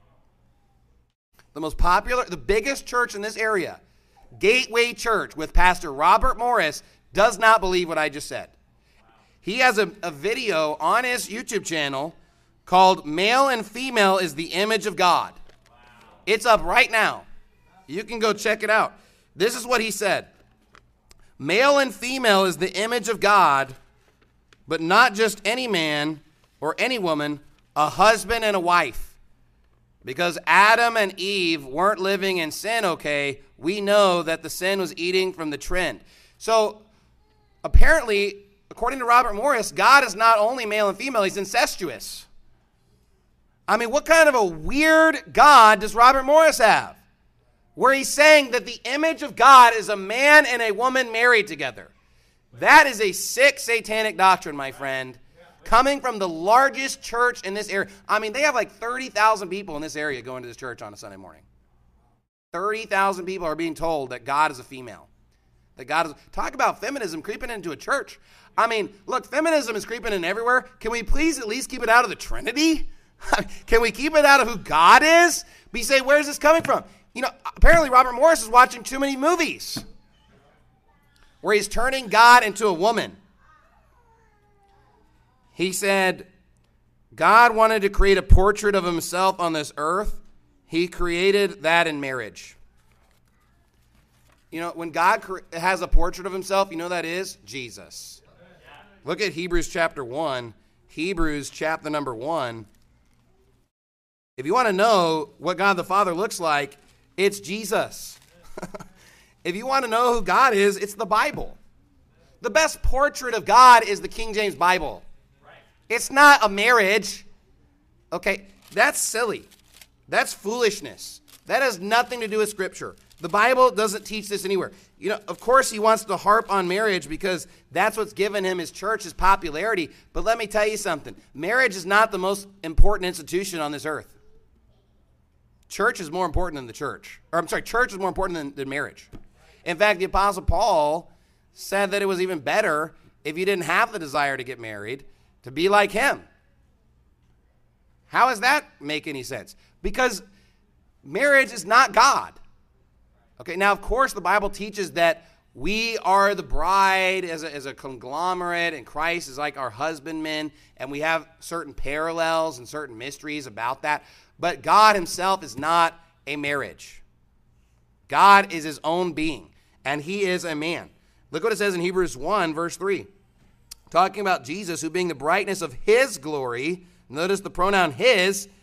The biggest church in this area, Gateway Church with Pastor Robert Morris, does not believe what I just said. He has a video on his YouTube channel called Male and Female is the Image of God. Wow. It's up right now. You can go check it out. This is what he said. Male and female is the image of God, but not just any man or any woman, a husband and a wife. Because Adam and Eve weren't living in sin, okay, we know that the sin was eating from the trend. So apparently, according to Robert Morris, God is not only male and female, he's incestuous. I mean, what kind of a weird God does Robert Morris have? Where he's saying that the image of God is a man and a woman married together. That is a sick satanic doctrine, my friend, coming from the largest church in this area. I mean, they have like 30,000 people in this area going to this church on a Sunday morning. 30,000 people are being told that God is a female. That God is. Talk about feminism creeping into a church. I mean, look, feminism is creeping in everywhere. Can we please at least keep it out of the Trinity? Can we keep it out of who God is? But you say, where's this coming from? You know, apparently Robert Morris is watching too many movies where he's turning God into a woman. He said, God wanted to create a portrait of himself on this earth. He created that in marriage. You know, when God has a portrait of himself, you know that is? Jesus. Look at Hebrews chapter 1. Hebrews chapter number 1. If you want to know what God the Father looks like, it's Jesus. If you want to know who God is, it's the Bible. The best portrait of God is the King James Bible. It's not a marriage. Okay, that's silly. That's foolishness. That has nothing to do with Scripture. The Bible doesn't teach this anywhere. You know, of course he wants to harp on marriage because that's what's given him his church, his popularity. But let me tell you something. Marriage is not the most important institution on this earth. Church is more important than the church. Or I'm sorry, church is more important than marriage. In fact, the Apostle Paul said that it was even better if you didn't have the desire to get married, to be like him. How does that make any sense? Because marriage is not God. Okay, now of course the Bible teaches that we are the bride as a conglomerate, and Christ is like our husbandman, and we have certain parallels and certain mysteries about that. But God himself is not a marriage. God is his own being, and he is a man. Look what it says in Hebrews 1, verse 3. Talking about Jesus, who being the brightness of his glory, notice the pronoun his,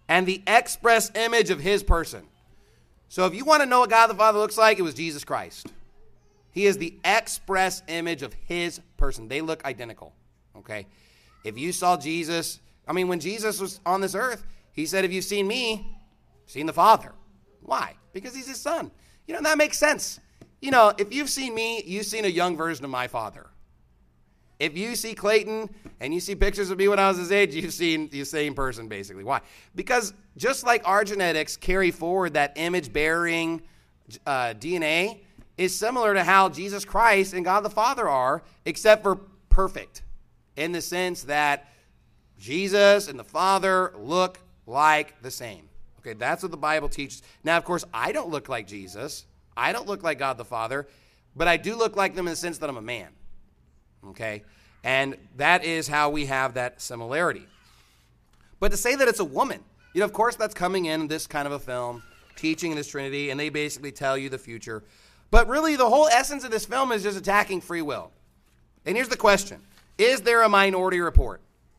and the express image of his person. So if you want to know what God the Father looks like, it was Jesus Christ. He is the express image of his person. They look identical, okay? If you saw Jesus, when Jesus was on this earth, he said, if you've seen me, you've seen the Father. Why? Because he's his son. That makes sense. If you've seen me, you've seen a young version of my father. If you see Clayton and you see pictures of me when I was his age, you've seen the same person, basically. Why? Because just like our genetics carry forward that image-bearing DNA, is similar to how Jesus Christ and God the Father are, except for perfect, in the sense that Jesus and the Father look like the same. Okay, that's what the Bible teaches. Now, of course, I don't look like Jesus. I don't look like God the Father, but I do look like them in the sense that I'm a man. Okay, and that is how we have that similarity. But to say that it's a woman, of course, that's coming in this kind of a film, teaching this Trinity, and they basically tell you the future. But really, the whole essence of this film is just attacking free will. And here's the question. Is there a minority report?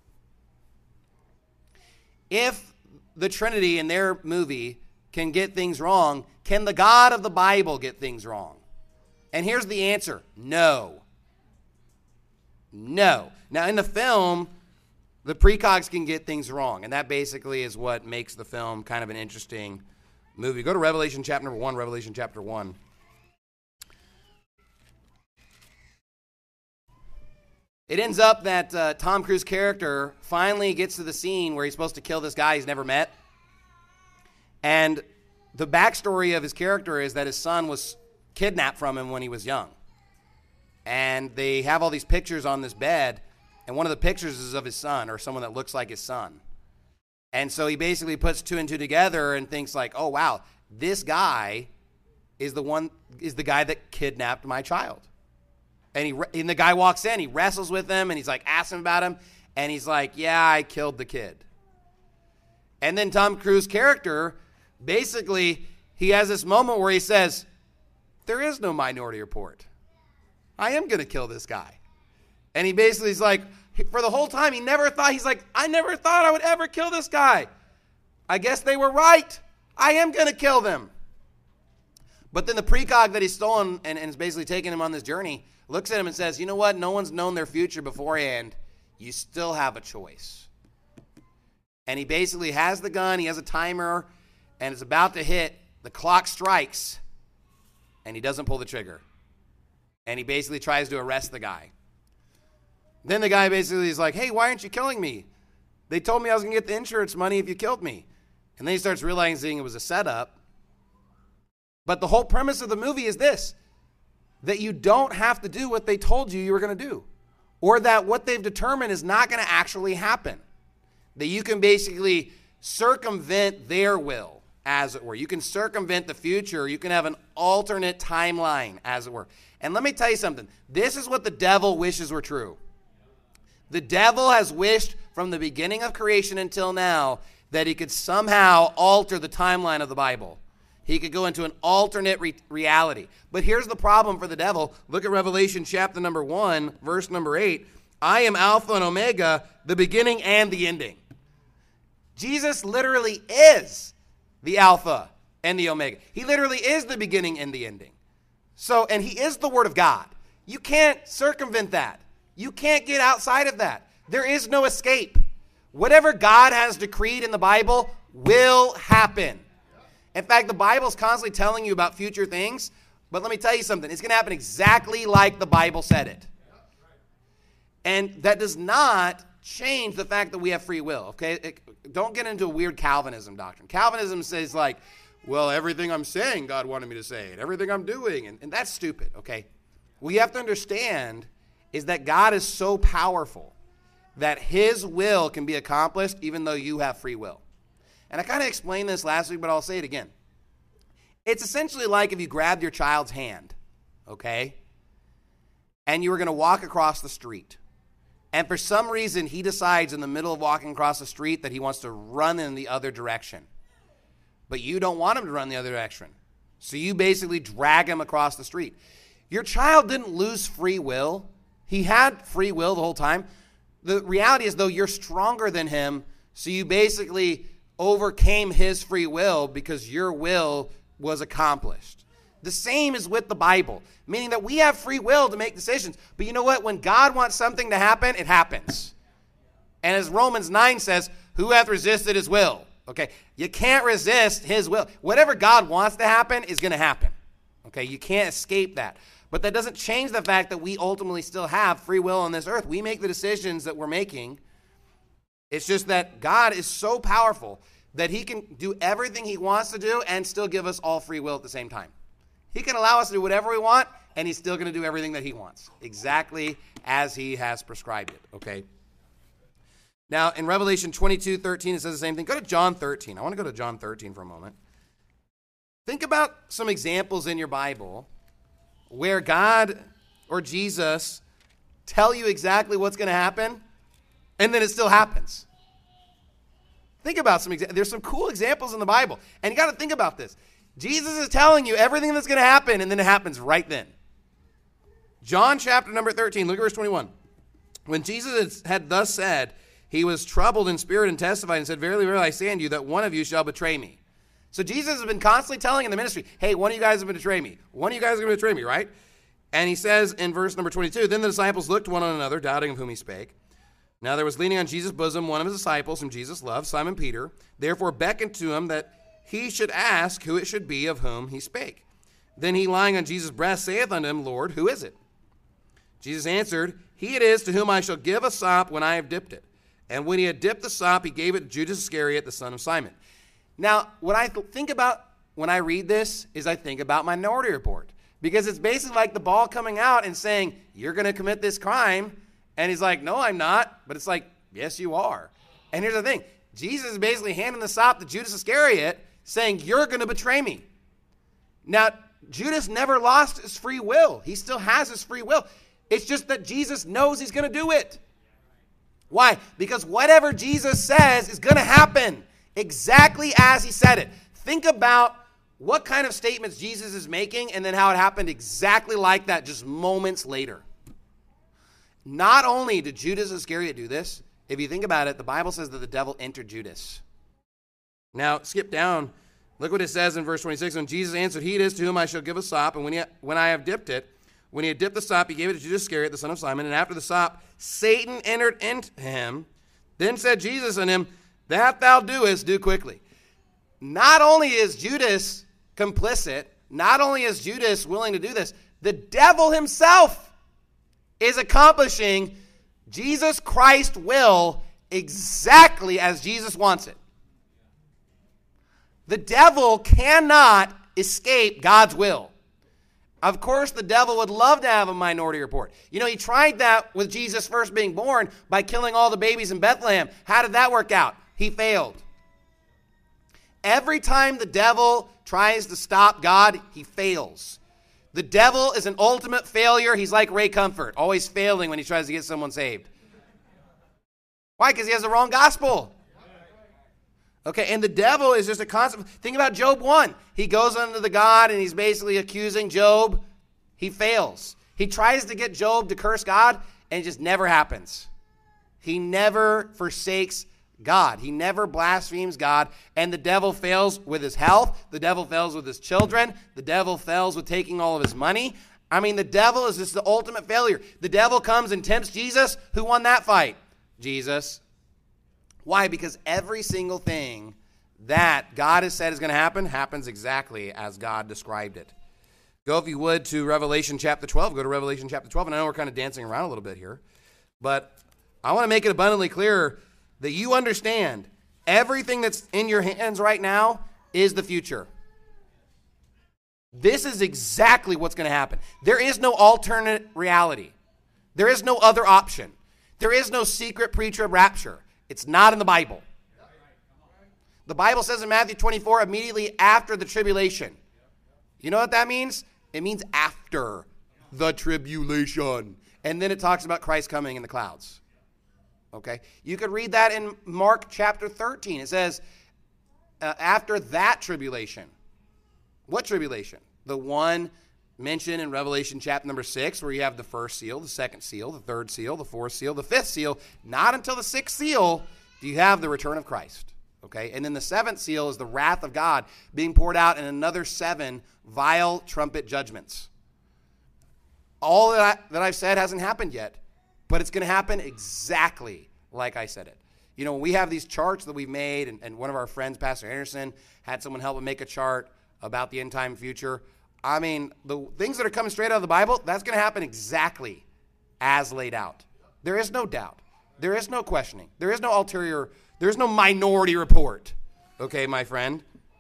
If the Trinity in their movie can get things wrong, can the God of the Bible get things wrong? And here's the answer. No. No. Now, in the film, the precogs can get things wrong, and that basically is what makes the film kind of an interesting movie. Go to Revelation chapter 1, Revelation chapter 1. It ends up that Tom Cruise's character finally gets to the scene where he's supposed to kill this guy he's never met. And the backstory of his character is that his son was kidnapped from him when he was young. And they have all these pictures on this bed, and one of the pictures is of his son, or someone that looks like his son. And so he basically puts two and two together and thinks like, oh, wow, this guy is the guy that kidnapped my child. And the guy walks in, he wrestles with him, and he's like, asks him about him, and he's like, yeah, I killed the kid. And then Tom Cruise's character, basically, he has this moment where he says, there is no minority report. I am going to kill this guy. And he basically is like, for the whole time, I never thought I would ever kill this guy. I guess they were right. I am going to kill them. But then the precog that he's stolen and is basically taking him on this journey looks at him and says, you know what? No one's known their future beforehand. You still have a choice. And he basically has the gun. He has a timer, and it's about to hit. The clock strikes, and he doesn't pull the trigger. And he basically tries to arrest the guy. Then the guy basically is like, hey, why aren't you killing me? They told me I was going to get the insurance money if you killed me. And then he starts realizing it was a setup. But the whole premise of the movie is this, that you don't have to do what they told you were going to do, or that what they've determined is not going to actually happen, that you can basically circumvent their will, as it were. You can circumvent the future. You can have an alternate timeline, as it were. And let me tell you something. This is what the devil wishes were true. The devil has wished from the beginning of creation until now that he could somehow alter the timeline of the Bible. He could go into an alternate reality. But here's the problem for the devil. Look at Revelation chapter number 1, verse number 8. I am Alpha and Omega, the beginning and the ending. Jesus literally is the Alpha and the Omega. He literally is the beginning and the ending. So, and he is the Word of God. You can't circumvent that. You can't get outside of that. There is no escape. Whatever God has decreed in the Bible will happen. In fact, the Bible is constantly telling you about future things, but let me tell you something. It's going to happen exactly like the Bible said it. And that does not change the fact that we have free will, okay? Don't get into a weird Calvinism doctrine. Calvinism says like, well, everything I'm saying, God wanted me to say it. Everything I'm doing, and that's stupid, okay? What you have to understand is that God is so powerful that his will can be accomplished even though you have free will. And I kind of explained this last week, but I'll say it again. It's essentially like if you grabbed your child's hand, okay, and you were going to walk across the street. And for some reason, he decides in the middle of walking across the street that he wants to run in the other direction. But you don't want him to run the other direction. So you basically drag him across the street. Your child didn't lose free will. He had free will the whole time. The reality is, though, you're stronger than him, so you basically overcame his free will because your will was accomplished. The same is with the Bible, meaning that we have free will to make decisions. But you know what? When God wants something to happen, it happens. And as Romans 9 says, who hath resisted his will? Okay, you can't resist his will. Whatever God wants to happen is going to happen. Okay, you can't escape that. But that doesn't change the fact that we ultimately still have free will on this earth. We make the decisions that we're making. It's just that God is so powerful that he can do everything he wants to do and still give us all free will at the same time. He can allow us to do whatever we want, and he's still going to do everything that he wants, exactly as he has prescribed it, okay? Now, in Revelation 22:13, it says the same thing. Go to John 13. I want to go to John 13 for a moment. Think about some examples in your Bible where God or Jesus tell you exactly what's going to happen, and then it still happens. Think about some examples. There's some cool examples in the Bible, and you got to think about this. Jesus is telling you everything that's going to happen, and then it happens right then. John chapter number 13, look at verse 21. When Jesus had thus said, he was troubled in spirit and testified and said, verily, verily, I say unto you that one of you shall betray me. So Jesus has been constantly telling in the ministry, hey, one of you guys is going to betray me. One of you guys is going to betray me, right? And he says in verse number 22, then the disciples looked one on another, doubting of whom he spake. Now there was leaning on Jesus' bosom one of his disciples whom Jesus loved, Simon Peter, therefore beckoned to him that he should ask who it should be of whom he spake. Then he, lying on Jesus' breast, saith unto him, Lord, who is it? Jesus answered, he it is to whom I shall give a sop when I have dipped it. And when he had dipped the sop, he gave it to Judas Iscariot, the son of Simon. Now, what I think about when I read this is I think about Minority Report. Because it's basically like the ball coming out and saying, you're going to commit this crime. And he's like, no, I'm not. But it's like, yes, you are. And here's the thing. Jesus is basically handing the sop to Judas Iscariot, saying, you're going to betray me. Now, Judas never lost his free will. He still has his free will. It's just that Jesus knows he's going to do it. Why? Because whatever Jesus says is going to happen exactly as he said it. Think about what kind of statements Jesus is making and then how it happened exactly like that just moments later. Not only did Judas Iscariot do this, if you think about it, the Bible says that the devil entered Judas. Now, skip down. Look what it says in verse 26. When Jesus answered, he it is to whom I shall give a sop, and when I have dipped it, when he had dipped the sop, he gave it to Judas Iscariot, the son of Simon. And after the sop, Satan entered into him. Then said Jesus unto him, that thou doest, do quickly. Not only is Judas complicit, not only is Judas willing to do this, the devil himself is accomplishing Jesus Christ's will exactly as Jesus wants it. The devil cannot escape God's will. Of course, the devil would love to have a Minority Report. You know, he tried that with Jesus first being born by killing all the babies in Bethlehem. How did that work out? He failed. Every time the devil tries to stop God, he fails. The devil is an ultimate failure. He's like Ray Comfort, always failing when he tries to get someone saved. Why? Because he has the wrong gospel. Okay, and the devil is just a constant. Think about Job 1. He goes unto the God and he's basically accusing Job. He fails. He tries to get Job to curse God and it just never happens. He never forsakes God. He never blasphemes God. And the devil fails with his health. The devil fails with his children. The devil fails with taking all of his money. I mean, the devil is just the ultimate failure. The devil comes and tempts Jesus. Who won that fight? Jesus. Why? Because every single thing that God has said is going to happen happens exactly as God described it. Go, if you would, to Revelation chapter 12. Go to Revelation chapter 12. And I know we're kind of dancing around a little bit here. But I want to make it abundantly clear that you understand everything that's in your hands right now is the future. This is exactly what's going to happen. There is no alternate reality. There is no other option. There is no secret pre-trib rapture. It's not in the Bible. The Bible says in Matthew 24, immediately after the tribulation. You know what that means? It means after the tribulation. And then it talks about Christ coming in the clouds. Okay? You could read that in Mark chapter 13. It says, after that tribulation. What tribulation? The one mentioned in Revelation chapter number 6, where you have the first seal, the second seal, the third seal, the fourth seal, the fifth seal. Not until the sixth seal do you have the return of Christ. okay? And then the seventh seal is the wrath of God being poured out in another 7 vile trumpet judgments. All that I've said hasn't happened yet, but it's going to happen exactly like I said it. You know, we have these charts that we've made, and one of our friends, Pastor Anderson, had someone help him make a chart about the end-time future. I mean, the things that are coming straight out of the Bible, that's going to happen exactly as laid out. There is no doubt. There is no questioning. There is no ulterior, there is no minority report. Okay, my friend?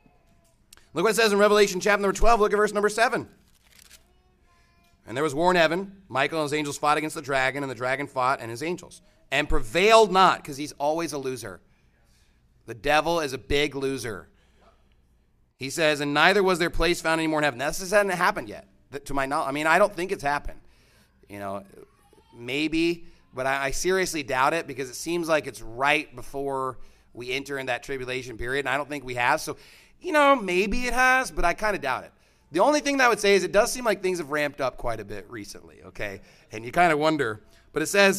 Look what it says in Revelation chapter number 12. Look at verse number 7. And there was war in heaven. Michael and his angels fought against the dragon, and the dragon fought and his angels, and prevailed not, because he's always a loser. The devil is a big loser. He says, and neither was their place found anymore in heaven. This hasn't happened yet, to my knowledge. I mean, I don't think it's happened. You know, maybe, but I seriously doubt it, because it seems like it's right before we enter in that tribulation period, and I don't think we have. So, you know, maybe it has, but I kind of doubt it. The only thing that I would say is it does seem like things have ramped up quite a bit recently, okay? And you kind of wonder. But it says,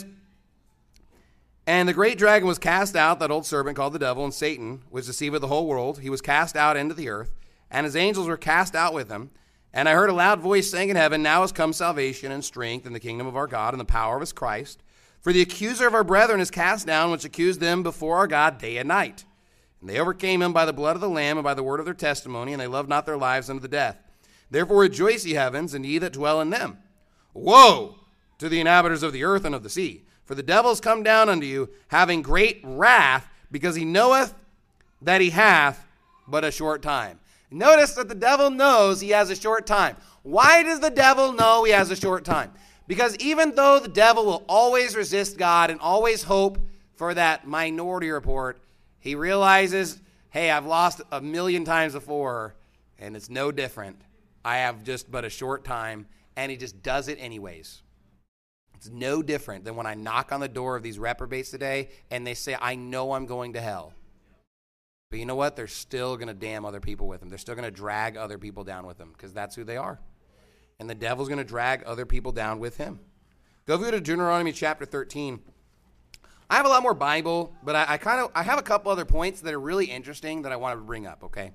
and the great dragon was cast out, that old serpent called the devil, and Satan, which deceiveth the whole world. He was cast out into the earth, and his angels were cast out with him. And I heard a loud voice saying in heaven, now has come salvation and strength in the kingdom of our God and the power of his Christ. For the accuser of our brethren is cast down, which accused them before our God day and night. And they overcame him by the blood of the Lamb and by the word of their testimony, and they loved not their lives unto the death. Therefore rejoice, ye heavens, and ye that dwell in them. Woe to the inhabitants of the earth and of the sea! For the devil is come down unto you, having great wrath, because he knoweth that he hath but a short time. Notice that the devil knows he has a short time. Why does the devil know he has a short time? Because even though the devil will always resist God and always hope for that minority report, he realizes, hey, I've lost 1,000,000 times before, and it's no different. I have just but a short time, and he just does it anyways. It's no different than when I knock on the door of these reprobates today, and they say, I know I'm going to hell. But you know what? They're still going to damn other people with them. They're still going to drag other people down with them, because that's who they are. And the devil's going to drag other people down with him. Go to Deuteronomy chapter 13. I have a lot more Bible, but I have a couple other points that are really interesting that I want to bring up, okay?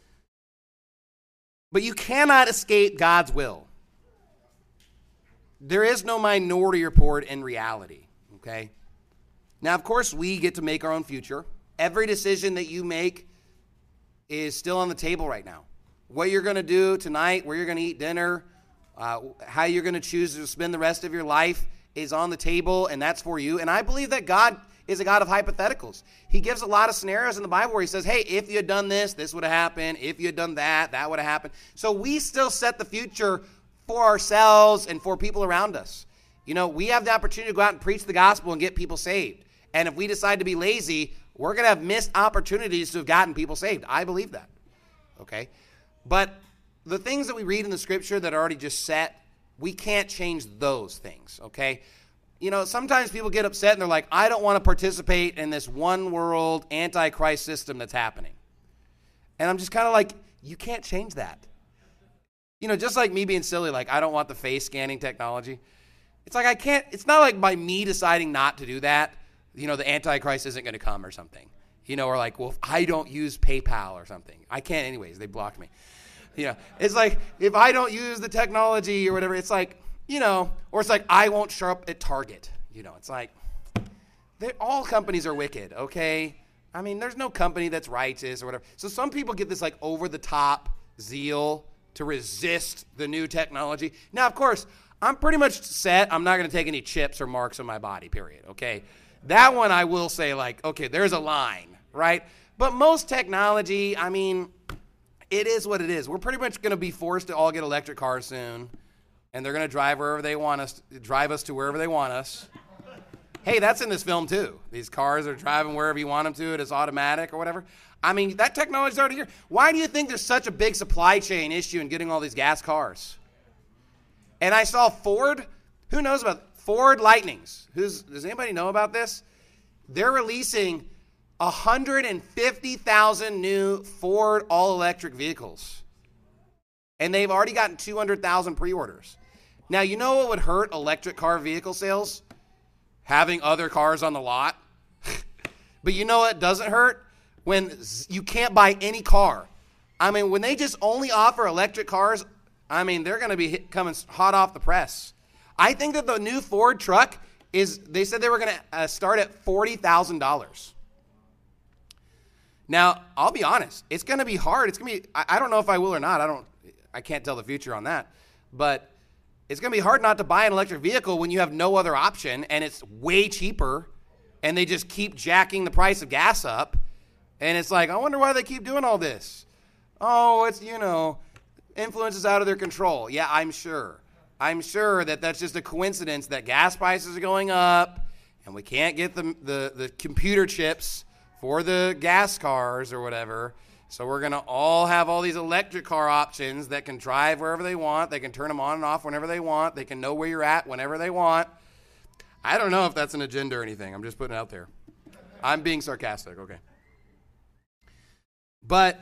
But you cannot escape God's will. There is no minority report in reality, okay? Now, of course, we get to make our own future. Every decision that you make is still on the table right now. What you're going to do tonight, where you're going to eat dinner, how you're going to choose to spend the rest of your life is on the table, and that's for you. And I believe that God is a God of hypotheticals. He gives a lot of scenarios in the Bible where he says, hey, if you had done this, this would have happened. If you had done that, that would have happened. So we still set the future for ourselves and for people around us. You know, we have the opportunity to go out and preach the gospel and get people saved. And if we decide to be lazy, we're going to have missed opportunities to have gotten people saved. I believe that, okay? But the things that we read in the scripture that are already just set, we can't change those things, okay? You know, sometimes people get upset and they're like, I don't want to participate in this one world antichrist system that's happening. And I'm just kind of like, you can't change that. You know, just like me being silly, like I don't want the face scanning technology. It's like I can't, it's not like by me deciding not to do that, you know, the antichrist isn't going to come or something. You know, or like, well, if I don't use PayPal or something. I can't anyways, they blocked me. You know, it's like, if I don't use the technology or whatever, it's like, you know, or it's like, I won't show up at Target. You know, it's like, all companies are wicked, okay? I mean, there's no company that's righteous or whatever. So some people get this like over-the-top zeal to resist the new technology. Now, of course, I'm pretty much set. I'm not going to take any chips or marks on my body, period, okay? That one I will say, like, okay, there's a line, right? But most technology, I mean, it is what it is. We're pretty much going to be forced to all get electric cars soon, and they're going to drive wherever they want us, drive us to wherever they want us. Hey, that's in this film too. These cars are driving wherever you want them to. It's automatic or whatever. I mean, that technology's already here. Why do you think there's such a big supply chain issue in getting all these gas cars? And I saw Ford. Who knows about Ford Lightnings? Does anybody know about this? They're releasing 150,000 new Ford all-electric vehicles. And they've already gotten 200,000 pre-orders. Now, you know what would hurt electric car vehicle sales? Having other cars on the lot. But you know what doesn't hurt? when you can't buy any car. I mean, when they just only offer electric cars, I mean, they're going to be coming hot off the press. I think that the new Ford truck they said they were going to start at $40,000. Now, I'll be honest. It's going to be hard. It's going to be, I don't know if I will or not. I can't tell the future on that. But it's going to be hard not to buy an electric vehicle when you have no other option and it's way cheaper and they just keep jacking the price of gas up. And it's like, I wonder why they keep doing all this. Oh, it's, influence is out of their control. Yeah, I'm sure. I'm sure that that's just a coincidence that gas prices are going up and we can't get the computer chips for the gas cars or whatever. So we're going to all have all these electric car options that can drive wherever they want. They can turn them on and off whenever they want. They can know where you're at whenever they want. I don't know if that's an agenda or anything. I'm just putting it out there. I'm being sarcastic, okay. But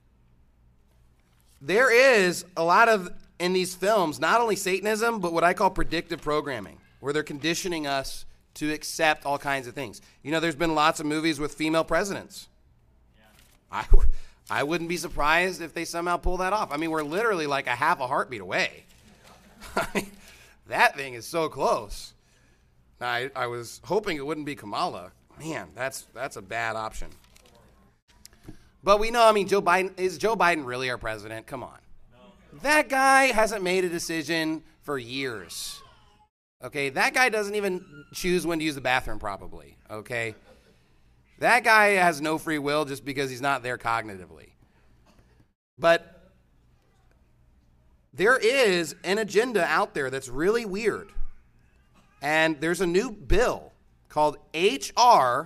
there is a lot of, in these films, not only Satanism, but what I call predictive programming, where they're conditioning us to accept all kinds of things. There's been lots of movies with female presidents. Yeah. I wouldn't be surprised if they somehow pull that off. I mean, we're literally like a half a heartbeat away. That thing is so close. I was hoping it wouldn't be Kamala. Man, that's a bad option. But we know, Joe Biden, is Joe Biden really our president? Come on. No. That guy hasn't made a decision for years. Okay, that guy doesn't even choose when to use the bathroom probably, okay? That guy has no free will just because he's not there cognitively. But there is an agenda out there that's really weird. And there's a new bill called H.R.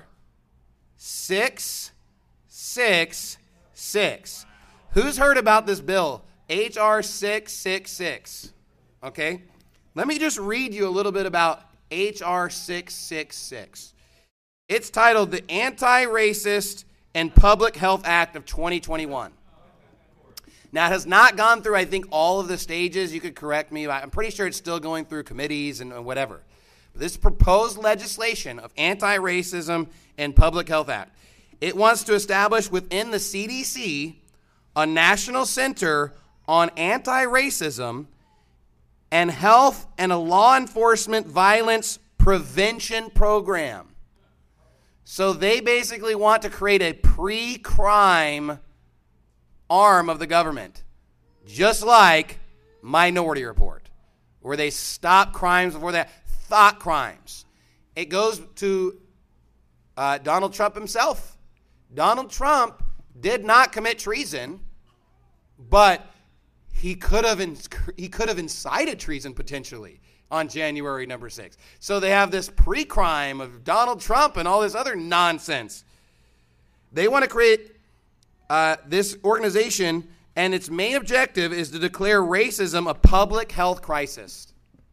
666. Who's heard about this bill? H.R. 666. Okay? Let me just read you a little bit about H.R. 666. It's titled the Anti-Racist and Public Health Act of 2021. Now, it has not gone through, I think, all of the stages. You could correct me. I'm pretty sure it's still going through committees and whatever. But this proposed legislation of Anti-Racism and Public Health Act, it wants to establish within the CDC a national center on anti-racism and health and a law enforcement violence prevention program. So they basically want to create a pre-crime arm of the government, just like Minority Report, where they stop crimes before they thought crimes. It goes to Donald Trump himself. Donald Trump did not commit treason, but he could have incited treason potentially on January number 6. So they have this pre-crime of Donald Trump and all this other nonsense. They want to create this organization, and its main objective is to declare racism a public health crisis.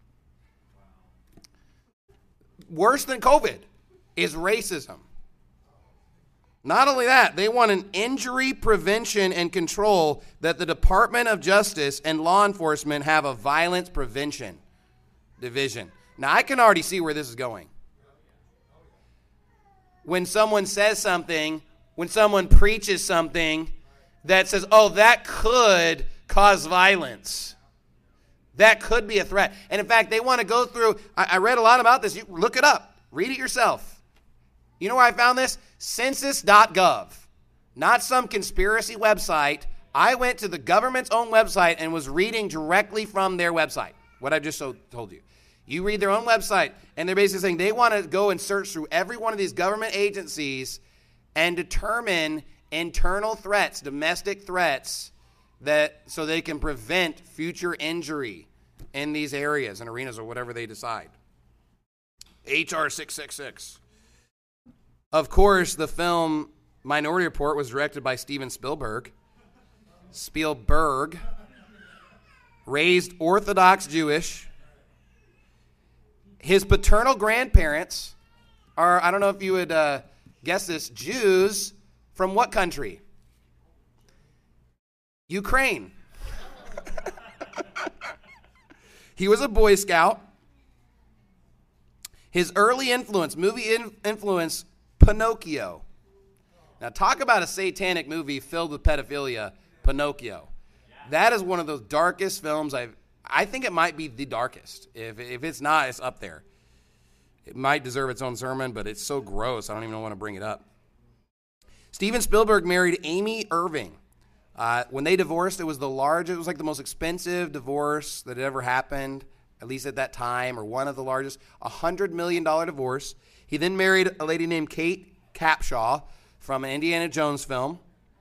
Worse than COVID is racism. Not only that, they want an injury prevention and control that the Department of Justice and law enforcement have a violence prevention division. Now, I can already see where this is going. When someone says something, when someone preaches something that says, oh, that could cause violence. That could be a threat. And in fact, they want to go through, I read a lot about this. You look it up. Read it yourself. You know where I found this? Census.gov. Not some conspiracy website. I went to the government's own website and was reading directly from their website, what I just told you. You read their own website, and they're basically saying they want to go and search through every one of these government agencies and determine internal threats, domestic threats, so they can prevent future injury in these areas and arenas or whatever they decide. H.R. 666. Of course, the film Minority Report was directed by Steven Spielberg. Raised Orthodox Jewish. His paternal grandparents are, I don't know if you would guess this, Jews from what country? Ukraine. He was a Boy Scout. His early influence, movie influence, Pinocchio. Now, talk about a satanic movie filled with pedophilia, Pinocchio. That is one of those darkest films I think it might be the darkest. If it's not, it's up there. It might deserve its own sermon, but it's so gross, I don't even want to bring it up. Steven Spielberg married Amy Irving. When they divorced, it was like the most expensive divorce that had ever happened, at least at that time, or one of the largest, $100 million divorce. He then married a lady named Kate Capshaw from an Indiana Jones film.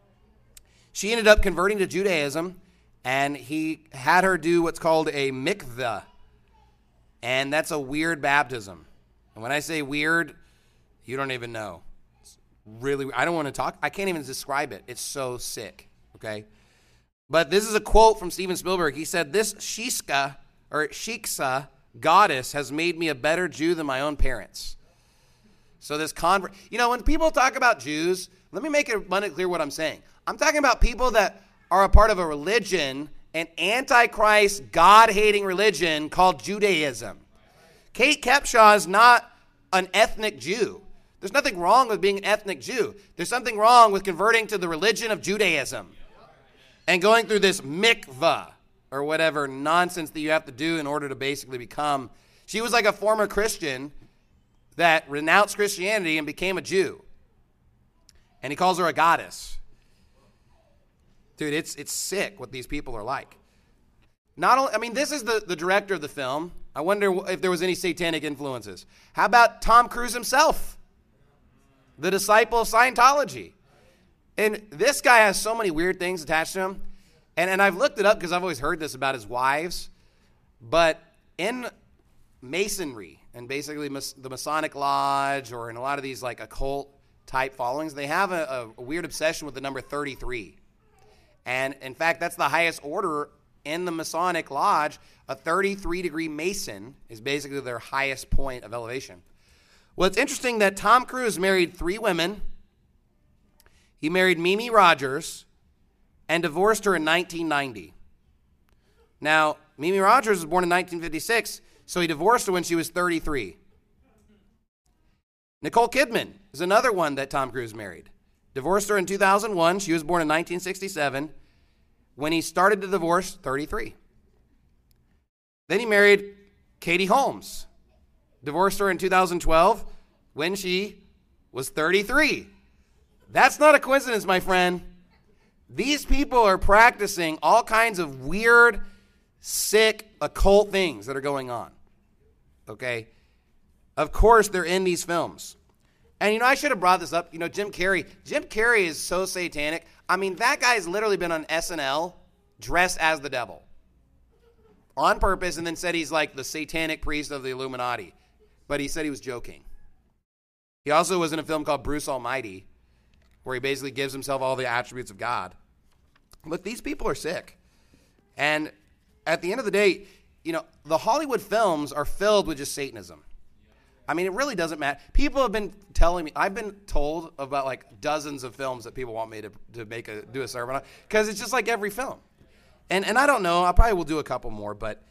She ended up converting to Judaism, and he had her do what's called a mikveh, and that's a weird baptism. And when I say weird, you don't even know. It's really, I don't want to talk. I can't even describe it. It's so sick, okay? But this is a quote from Steven Spielberg. He said, "This Shiksa goddess has made me a better Jew than my own parents." So this convert, when people talk about Jews, let me make it abundantly clear what I'm saying. I'm talking about people that are a part of a religion, an antichrist, God-hating religion called Judaism. Kate Capshaw is not an ethnic Jew. There's nothing wrong with being an ethnic Jew. There's something wrong with converting to the religion of Judaism and going through this mikveh or whatever nonsense that you have to do in order to basically become. She was like a former Christian that renounced Christianity and became a Jew. And he calls her a goddess. Dude, it's sick what these people are like. This is the director of the film. I wonder if there was any satanic influences. How about Tom Cruise himself? The disciple of Scientology. And this guy has so many weird things attached to him. And I've looked it up because I've always heard this about his wives. But in Masonry, and basically the Masonic Lodge, or in a lot of these like occult type followings, they have a weird obsession with the number 33. And in fact, that's the highest order in the Masonic Lodge. A 33-degree Mason is basically their highest point of elevation. Well, it's interesting that Tom Cruise married 3 women. He married Mimi Rogers and divorced her in 1990. Now, Mimi Rogers was born in 1956, so he divorced her when she was 33. Nicole Kidman is another one that Tom Cruise married. Divorced her in 2001. She was born in 1967. When he started the divorce, 33. Then he married Katie Holmes. Divorced her in 2012 when she was 33. That's not a coincidence, my friend. These people are practicing all kinds of weird, sick, occult things that are going on. Okay? Of course, they're in these films. And, I should have brought this up. Jim Carrey. Jim Carrey is so satanic. That guy's literally been on SNL dressed as the devil on purpose, and then said he's like the satanic priest of the Illuminati. But he said he was joking. He also was in a film called Bruce Almighty, where he basically gives himself all the attributes of God. Look, these people are sick. And at the end of the day, the Hollywood films are filled with just Satanism. It really doesn't matter. People have been telling me, I've been told about like dozens of films that people want me to do a sermon on, because it's just like every film. And I don't know, I probably will do a couple more, but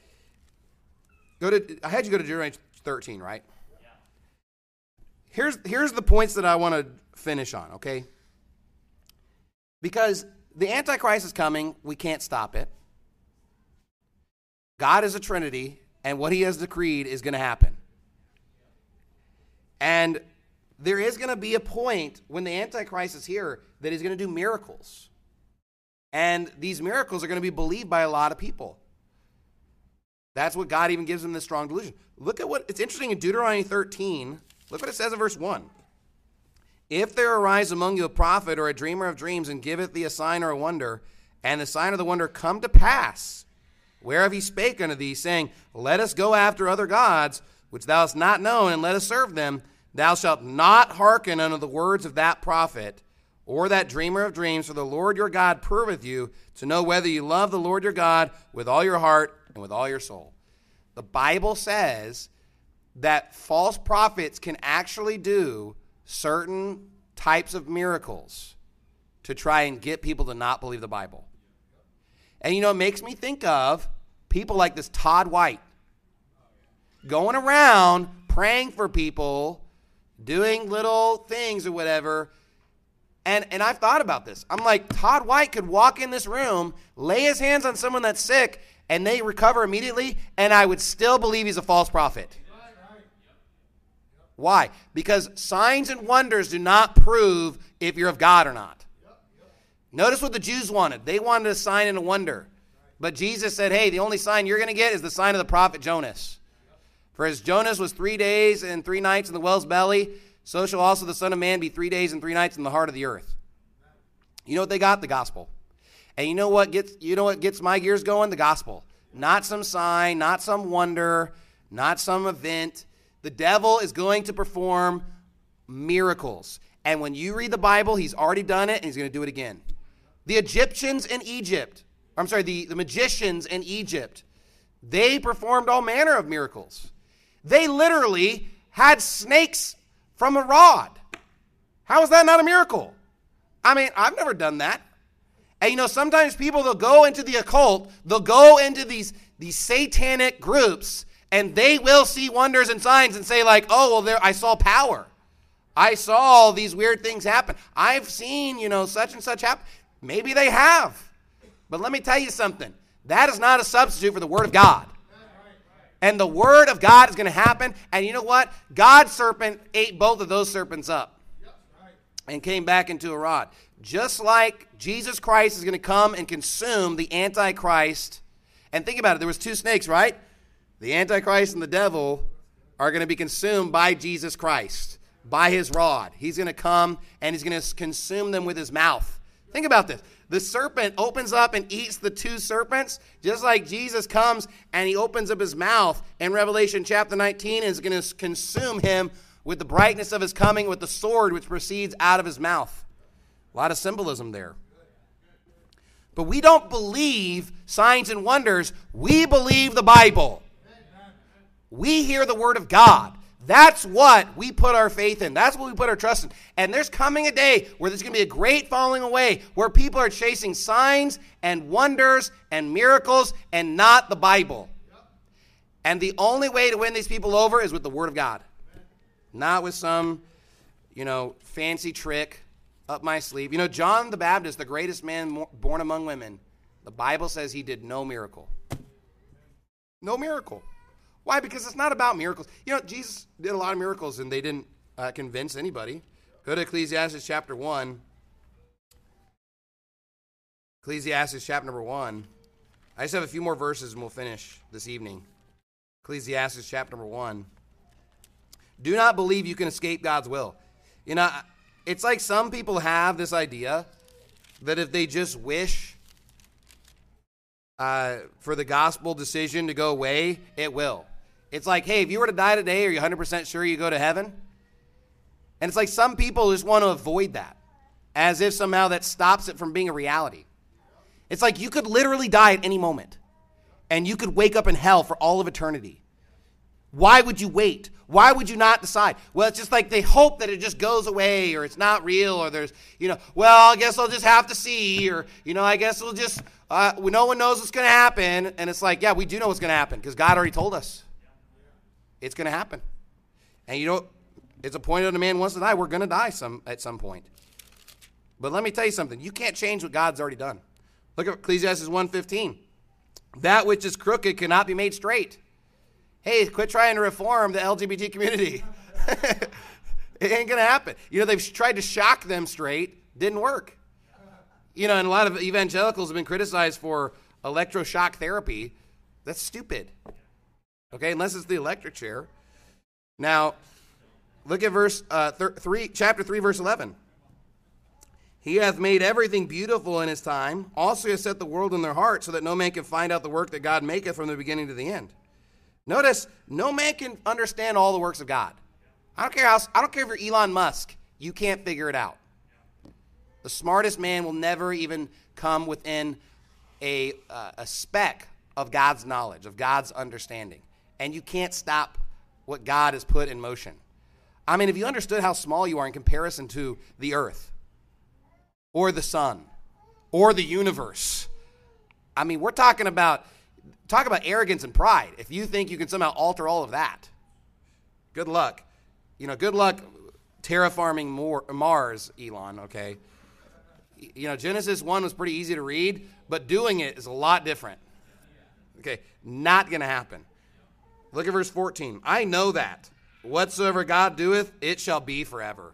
I had you go to Deuteronomy 13, right? Yeah. Here's the points that I want to finish on, okay? Because the Antichrist is coming, we can't stop it. God is a Trinity, and what he has decreed is going to happen. And there is going to be a point when the Antichrist is here that he's going to do miracles. And these miracles are going to be believed by a lot of people. That's what God even gives them this strong delusion. Look at it's interesting in Deuteronomy 13. Look what it says in verse 1. If there arise among you a prophet or a dreamer of dreams, and giveth thee a sign or a wonder, and the sign or the wonder come to pass, whereof he spake unto thee, saying, Let us go after other gods, which thou hast not known, and let us serve them, thou shalt not hearken unto the words of that prophet or that dreamer of dreams, for the Lord your God proveth you to know whether you love the Lord your God with all your heart and with all your soul. The Bible says that false prophets can actually do certain types of miracles to try and get people to not believe the Bible. And it makes me think of people like this Todd White going around praying for people, doing little things or whatever, And I've thought about this. I'm like, Todd White could walk in this room, lay his hands on someone that's sick, and they recover immediately, and I would still believe he's a false prophet. Why? Because signs and wonders do not prove if you're of God or not. Notice what the Jews wanted. They wanted a sign and a wonder. But Jesus said, hey, the only sign you're going to get is the sign of the prophet Jonas. For as Jonas was 3 days and 3 nights in the whale's belly, so shall also the Son of Man be 3 days and 3 nights in the heart of the earth. You know what they got? The gospel. And you know what gets my gears going? The gospel. Not some sign, not some wonder, not some event. The devil is going to perform miracles. And when you read the Bible, he's already done it, and he's going to do it again. The Egyptians in Egypt, the magicians in Egypt, they performed all manner of miracles. They literally had snakes from a rod. How is that not a miracle? I mean, I've never done that. And sometimes people, they'll go into the occult, they'll go into these satanic groups, and they will see wonders and signs and say like, oh, well, I saw power. I saw these weird things happen. I've seen, such and such happen. Maybe they have. But let me tell you something. That is not a substitute for the Word of God. And the Word of God is going to happen. And you know what? God's serpent ate both of those serpents up and came back into a rod. Just like Jesus Christ is going to come and consume the Antichrist. And think about it. There was 2 snakes, right? The Antichrist and the devil are going to be consumed by Jesus Christ, by his rod. He's going to come and he's going to consume them with his mouth. Think about this. The serpent opens up and eats the 2 serpents, just like Jesus comes and he opens up his mouth in Revelation chapter 19 and is going to consume him with the brightness of his coming, with the sword which proceeds out of his mouth. A lot of symbolism there. But we don't believe signs and wonders. We believe the Bible. We hear the Word of God. That's what we put our faith in. That's what we put our trust in. And there's coming a day where there's going to be a great falling away, where people are chasing signs and wonders and miracles and not the Bible. And the only way to win these people over is with the Word of God. Not with some, fancy trick up my sleeve. John the Baptist, the greatest man born among women, the Bible says he did no miracle. No miracle. Why? Because it's not about miracles. Jesus did a lot of miracles and they didn't convince anybody. Go to Ecclesiastes chapter 1. Ecclesiastes chapter number 1. I just have a few more verses and we'll finish this evening. Ecclesiastes chapter number 1. Do not believe you can escape God's will. It's like some people have this idea that if they just wish for the gospel decision to go away, it will. It's like, hey, if you were to die today, are you 100% sure you go to heaven? And it's like some people just want to avoid that, as if somehow that stops it from being a reality. It's like you could literally die at any moment, and you could wake up in hell for all of eternity. Why would you wait? Why would you not decide? Well, it's just like they hope that it just goes away, or it's not real, or there's, well, I guess I'll just have to see, or, I guess we'll just, no one knows what's going to happen. And it's like, yeah, we do know what's going to happen because God already told us. It's going to happen. And it's appointed unto man once to die. We're going to die at some point. But let me tell you something. You can't change what God's already done. Look at Ecclesiastes 1:15. That which is crooked cannot be made straight. Hey, quit trying to reform the LGBT community. It ain't going to happen. They've tried to shock them straight. Didn't work. And a lot of evangelicals have been criticized for electroshock therapy. That's stupid. Okay, unless it's the electric chair. Now, look at chapter 3, verse 11. He hath made everything beautiful in his time. Also he hath set the world in their heart, so that no man can find out the work that God maketh from the beginning to the end. Notice, no man can understand all the works of God. I don't care if you're Elon Musk. You can't figure it out. The smartest man will never even come within a speck of God's knowledge, of God's understanding. And you can't stop what God has put in motion. I mean, if you understood how small you are in comparison to the earth or the sun or the universe, I mean, we're talk about arrogance and pride. If you think you can somehow alter all of that, good luck. Good luck terraforming Mars, Elon, okay? You know, Genesis 1 was pretty easy to read, but doing it is a lot different. Okay, not going to happen. Look at verse 14. I know that whatsoever God doeth, it shall be forever.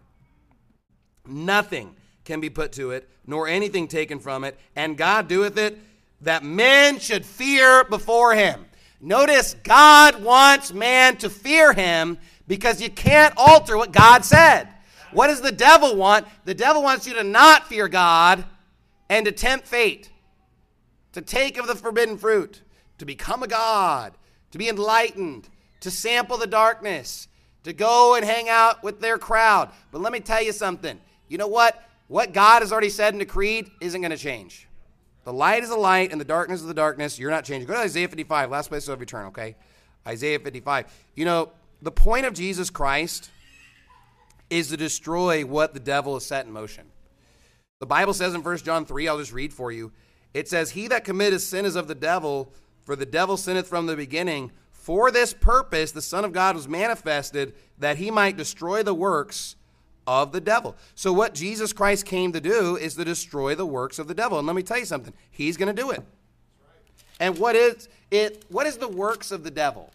Nothing can be put to it, nor anything taken from it, and God doeth it that men should fear before him. Notice God wants man to fear him because you can't alter what God said. What does the devil want? The devil wants you to not fear God and to tempt fate, to take of the forbidden fruit, to become a god, to be enlightened, to sample the darkness, to go and hang out with their crowd. But let me tell you something. You know what? What God has already said and decreed isn't going to change. The light is the light and the darkness is the darkness. You're not changing. Go to Isaiah 55, last place of return, okay? Isaiah 55. You know, the point of Jesus Christ is to destroy what the devil has set in motion. The Bible says in 1 John 3, I'll just read for you. It says, he that committeth sin is of the devil, for the devil sinneth from the beginning. For this purpose the Son of God was manifested, that he might destroy the works of the devil. So what Jesus Christ came to do is to destroy the works of the devil. And let me tell you something. He's going to do it. And what is it? What is the works of the devil?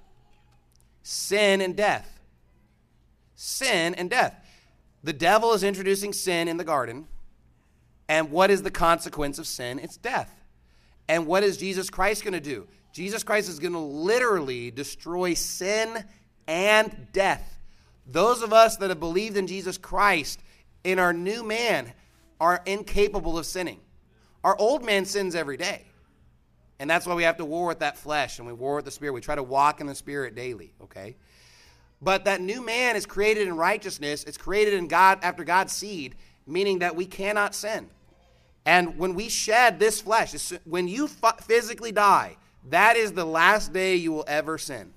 Sin and death. Sin and death. The devil is introducing sin in the garden. And what is the consequence of sin? It's death. And what is Jesus Christ going to do? Jesus Christ is going to literally destroy sin and death. Those of us that have believed in Jesus Christ in our new man are incapable of sinning. Our old man sins every day. And that's why we have to war with that flesh and we war with the spirit. We try to walk in the spirit daily, okay? But that new man is created in righteousness. It's created in God after God's seed, meaning that we cannot sin. And when we shed this flesh, when you physically die, that is the last day you will ever sin.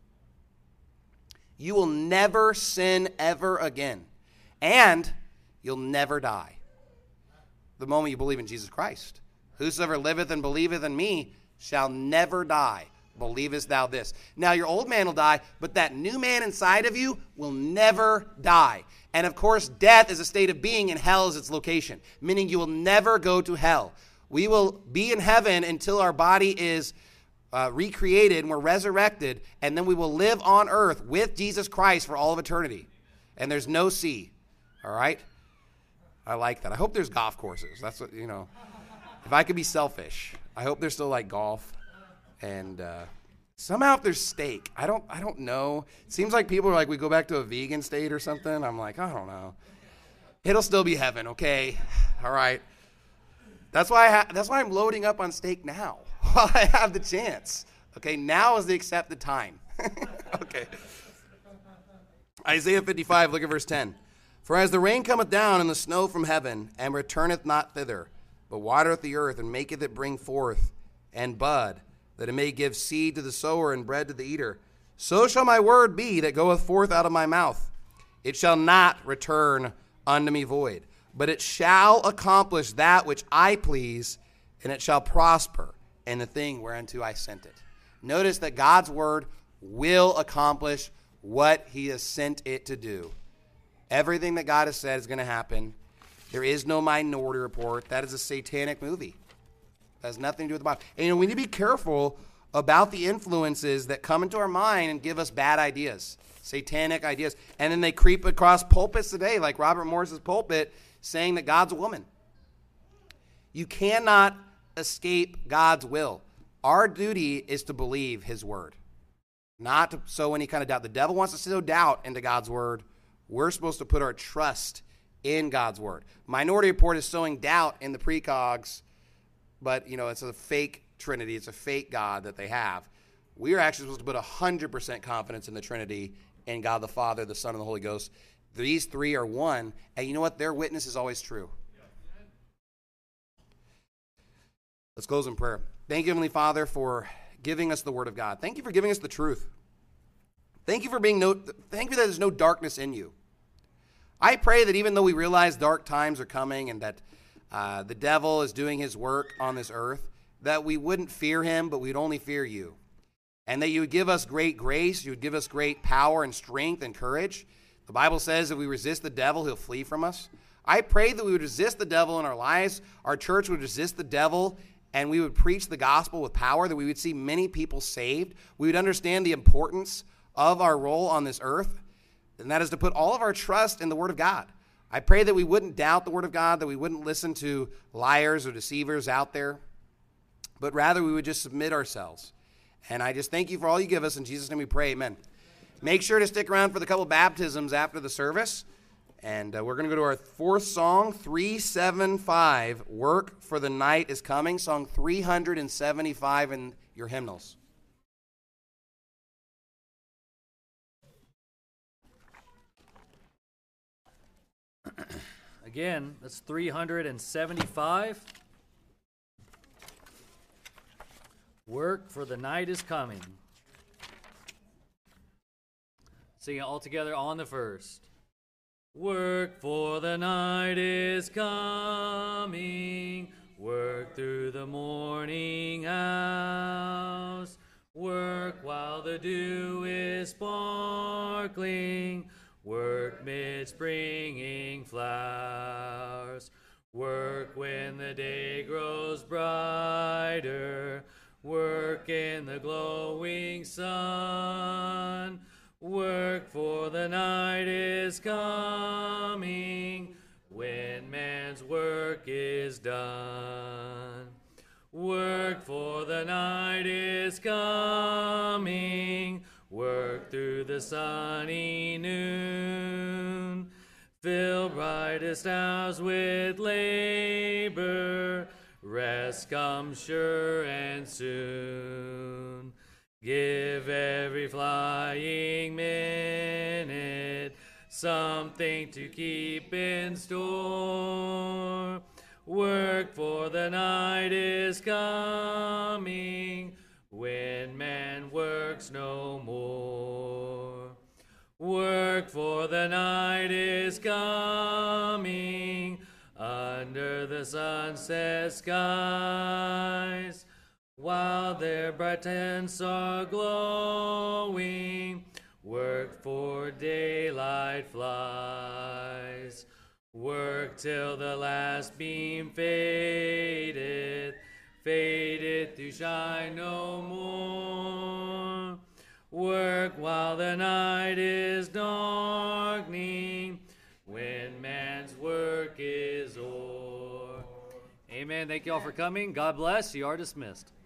You will never sin ever again. And you'll never die. The moment you believe in Jesus Christ. Whosoever liveth and believeth in me shall never die. Believest thou this? Now your old man will die, but that new man inside of you will never die. And of course, death is a state of being and hell is its location, meaning you will never go to hell. We will be in heaven until our body is recreated and we're resurrected, and then we will live on earth with Jesus Christ for all of eternity. And there's no sea. All right? I like that. I hope there's golf courses. That's what, you know. If I could be selfish, I hope there's still like golf. And somehow if there's steak, I don't know. It seems like people are like, we go back to a vegan state or something. I'm like, I don't know. It'll still be heaven, okay? All right. That's why I'm loading up on steak now while I have the chance. Okay, now is the accepted time. Okay. Isaiah 55, look at verse 10. For as the rain cometh down and the snow from heaven, and returneth not thither, but watereth the earth, and maketh it bring forth and bud, that it may give seed to the sower and bread to the eater, so shall my word be that goeth forth out of my mouth. It shall not return unto me void, but it shall accomplish that which I please, and it shall prosper in the thing whereunto I sent it. Notice that God's word will accomplish what he has sent it to do. Everything that God has said is going to happen. There is no Minority Report. That is a satanic movie. That has nothing to do with the Bible. And we need to be careful about the influences that come into our mind and give us bad ideas, satanic ideas. And then they creep across pulpits today, like Robert Morris's pulpit, saying that God's a woman. You cannot escape God's will. Our duty is to believe his word, not to sow any kind of doubt. The devil wants to sow doubt into God's word. We're supposed to put our trust in God's word. Minority Report is sowing doubt in the precogs, but, you know, it's a fake Trinity. It's a fake God that they have. We are actually supposed to put 100% confidence in the Trinity, in God the Father, the Son, and the Holy Ghost. These three are one, and you know what? Their witness is always true. Let's close in prayer. Thank you, Heavenly Father, for giving us the Word of God. Thank you for giving us the truth. Thank you for thank you that there's no darkness in you. I pray that even though we realize dark times are coming and that the devil is doing his work on this earth, that we wouldn't fear him, but we'd only fear you. And that you would give us great grace, you would give us great power and strength and courage, The Bible says if we resist the devil, he'll flee from us. I pray that we would resist the devil in our lives. Our church would resist the devil, and we would preach the gospel with power, that we would see many people saved. We would understand the importance of our role on this earth, and that is to put all of our trust in the Word of God. I pray that we wouldn't doubt the Word of God, that we wouldn't listen to liars or deceivers out there, but rather we would just submit ourselves. And I just thank you for all you give us. In Jesus' name we pray, amen. Make sure to stick around for the couple baptisms after the service. And we're going to go to our fourth song, 375, Work for the Night is Coming, song 375 in your hymnals. Again, that's 375. Work for the night is coming. Sing it all together on the first. Work for the night is coming. Work through the morning hours. Work while the dew is sparkling. Work mid springing flowers. Work when the day grows brighter. Work in the glowing sun. Work for the night is coming when man's work is done. Work for the night is coming. Work through the sunny noon. Fill brightest hours with labor. Rest comes sure and soon. Give every flying minute something to keep in store. Work for the night is coming when man works no more. Work for the night is coming under the sunset skies. While their bright tents are glowing, work for daylight flies. Work till the last beam fadeth, fadeth to shine no more. Work while the night is darkening, when man's work is o'er. Amen. Thank you all for coming. God bless. You are dismissed.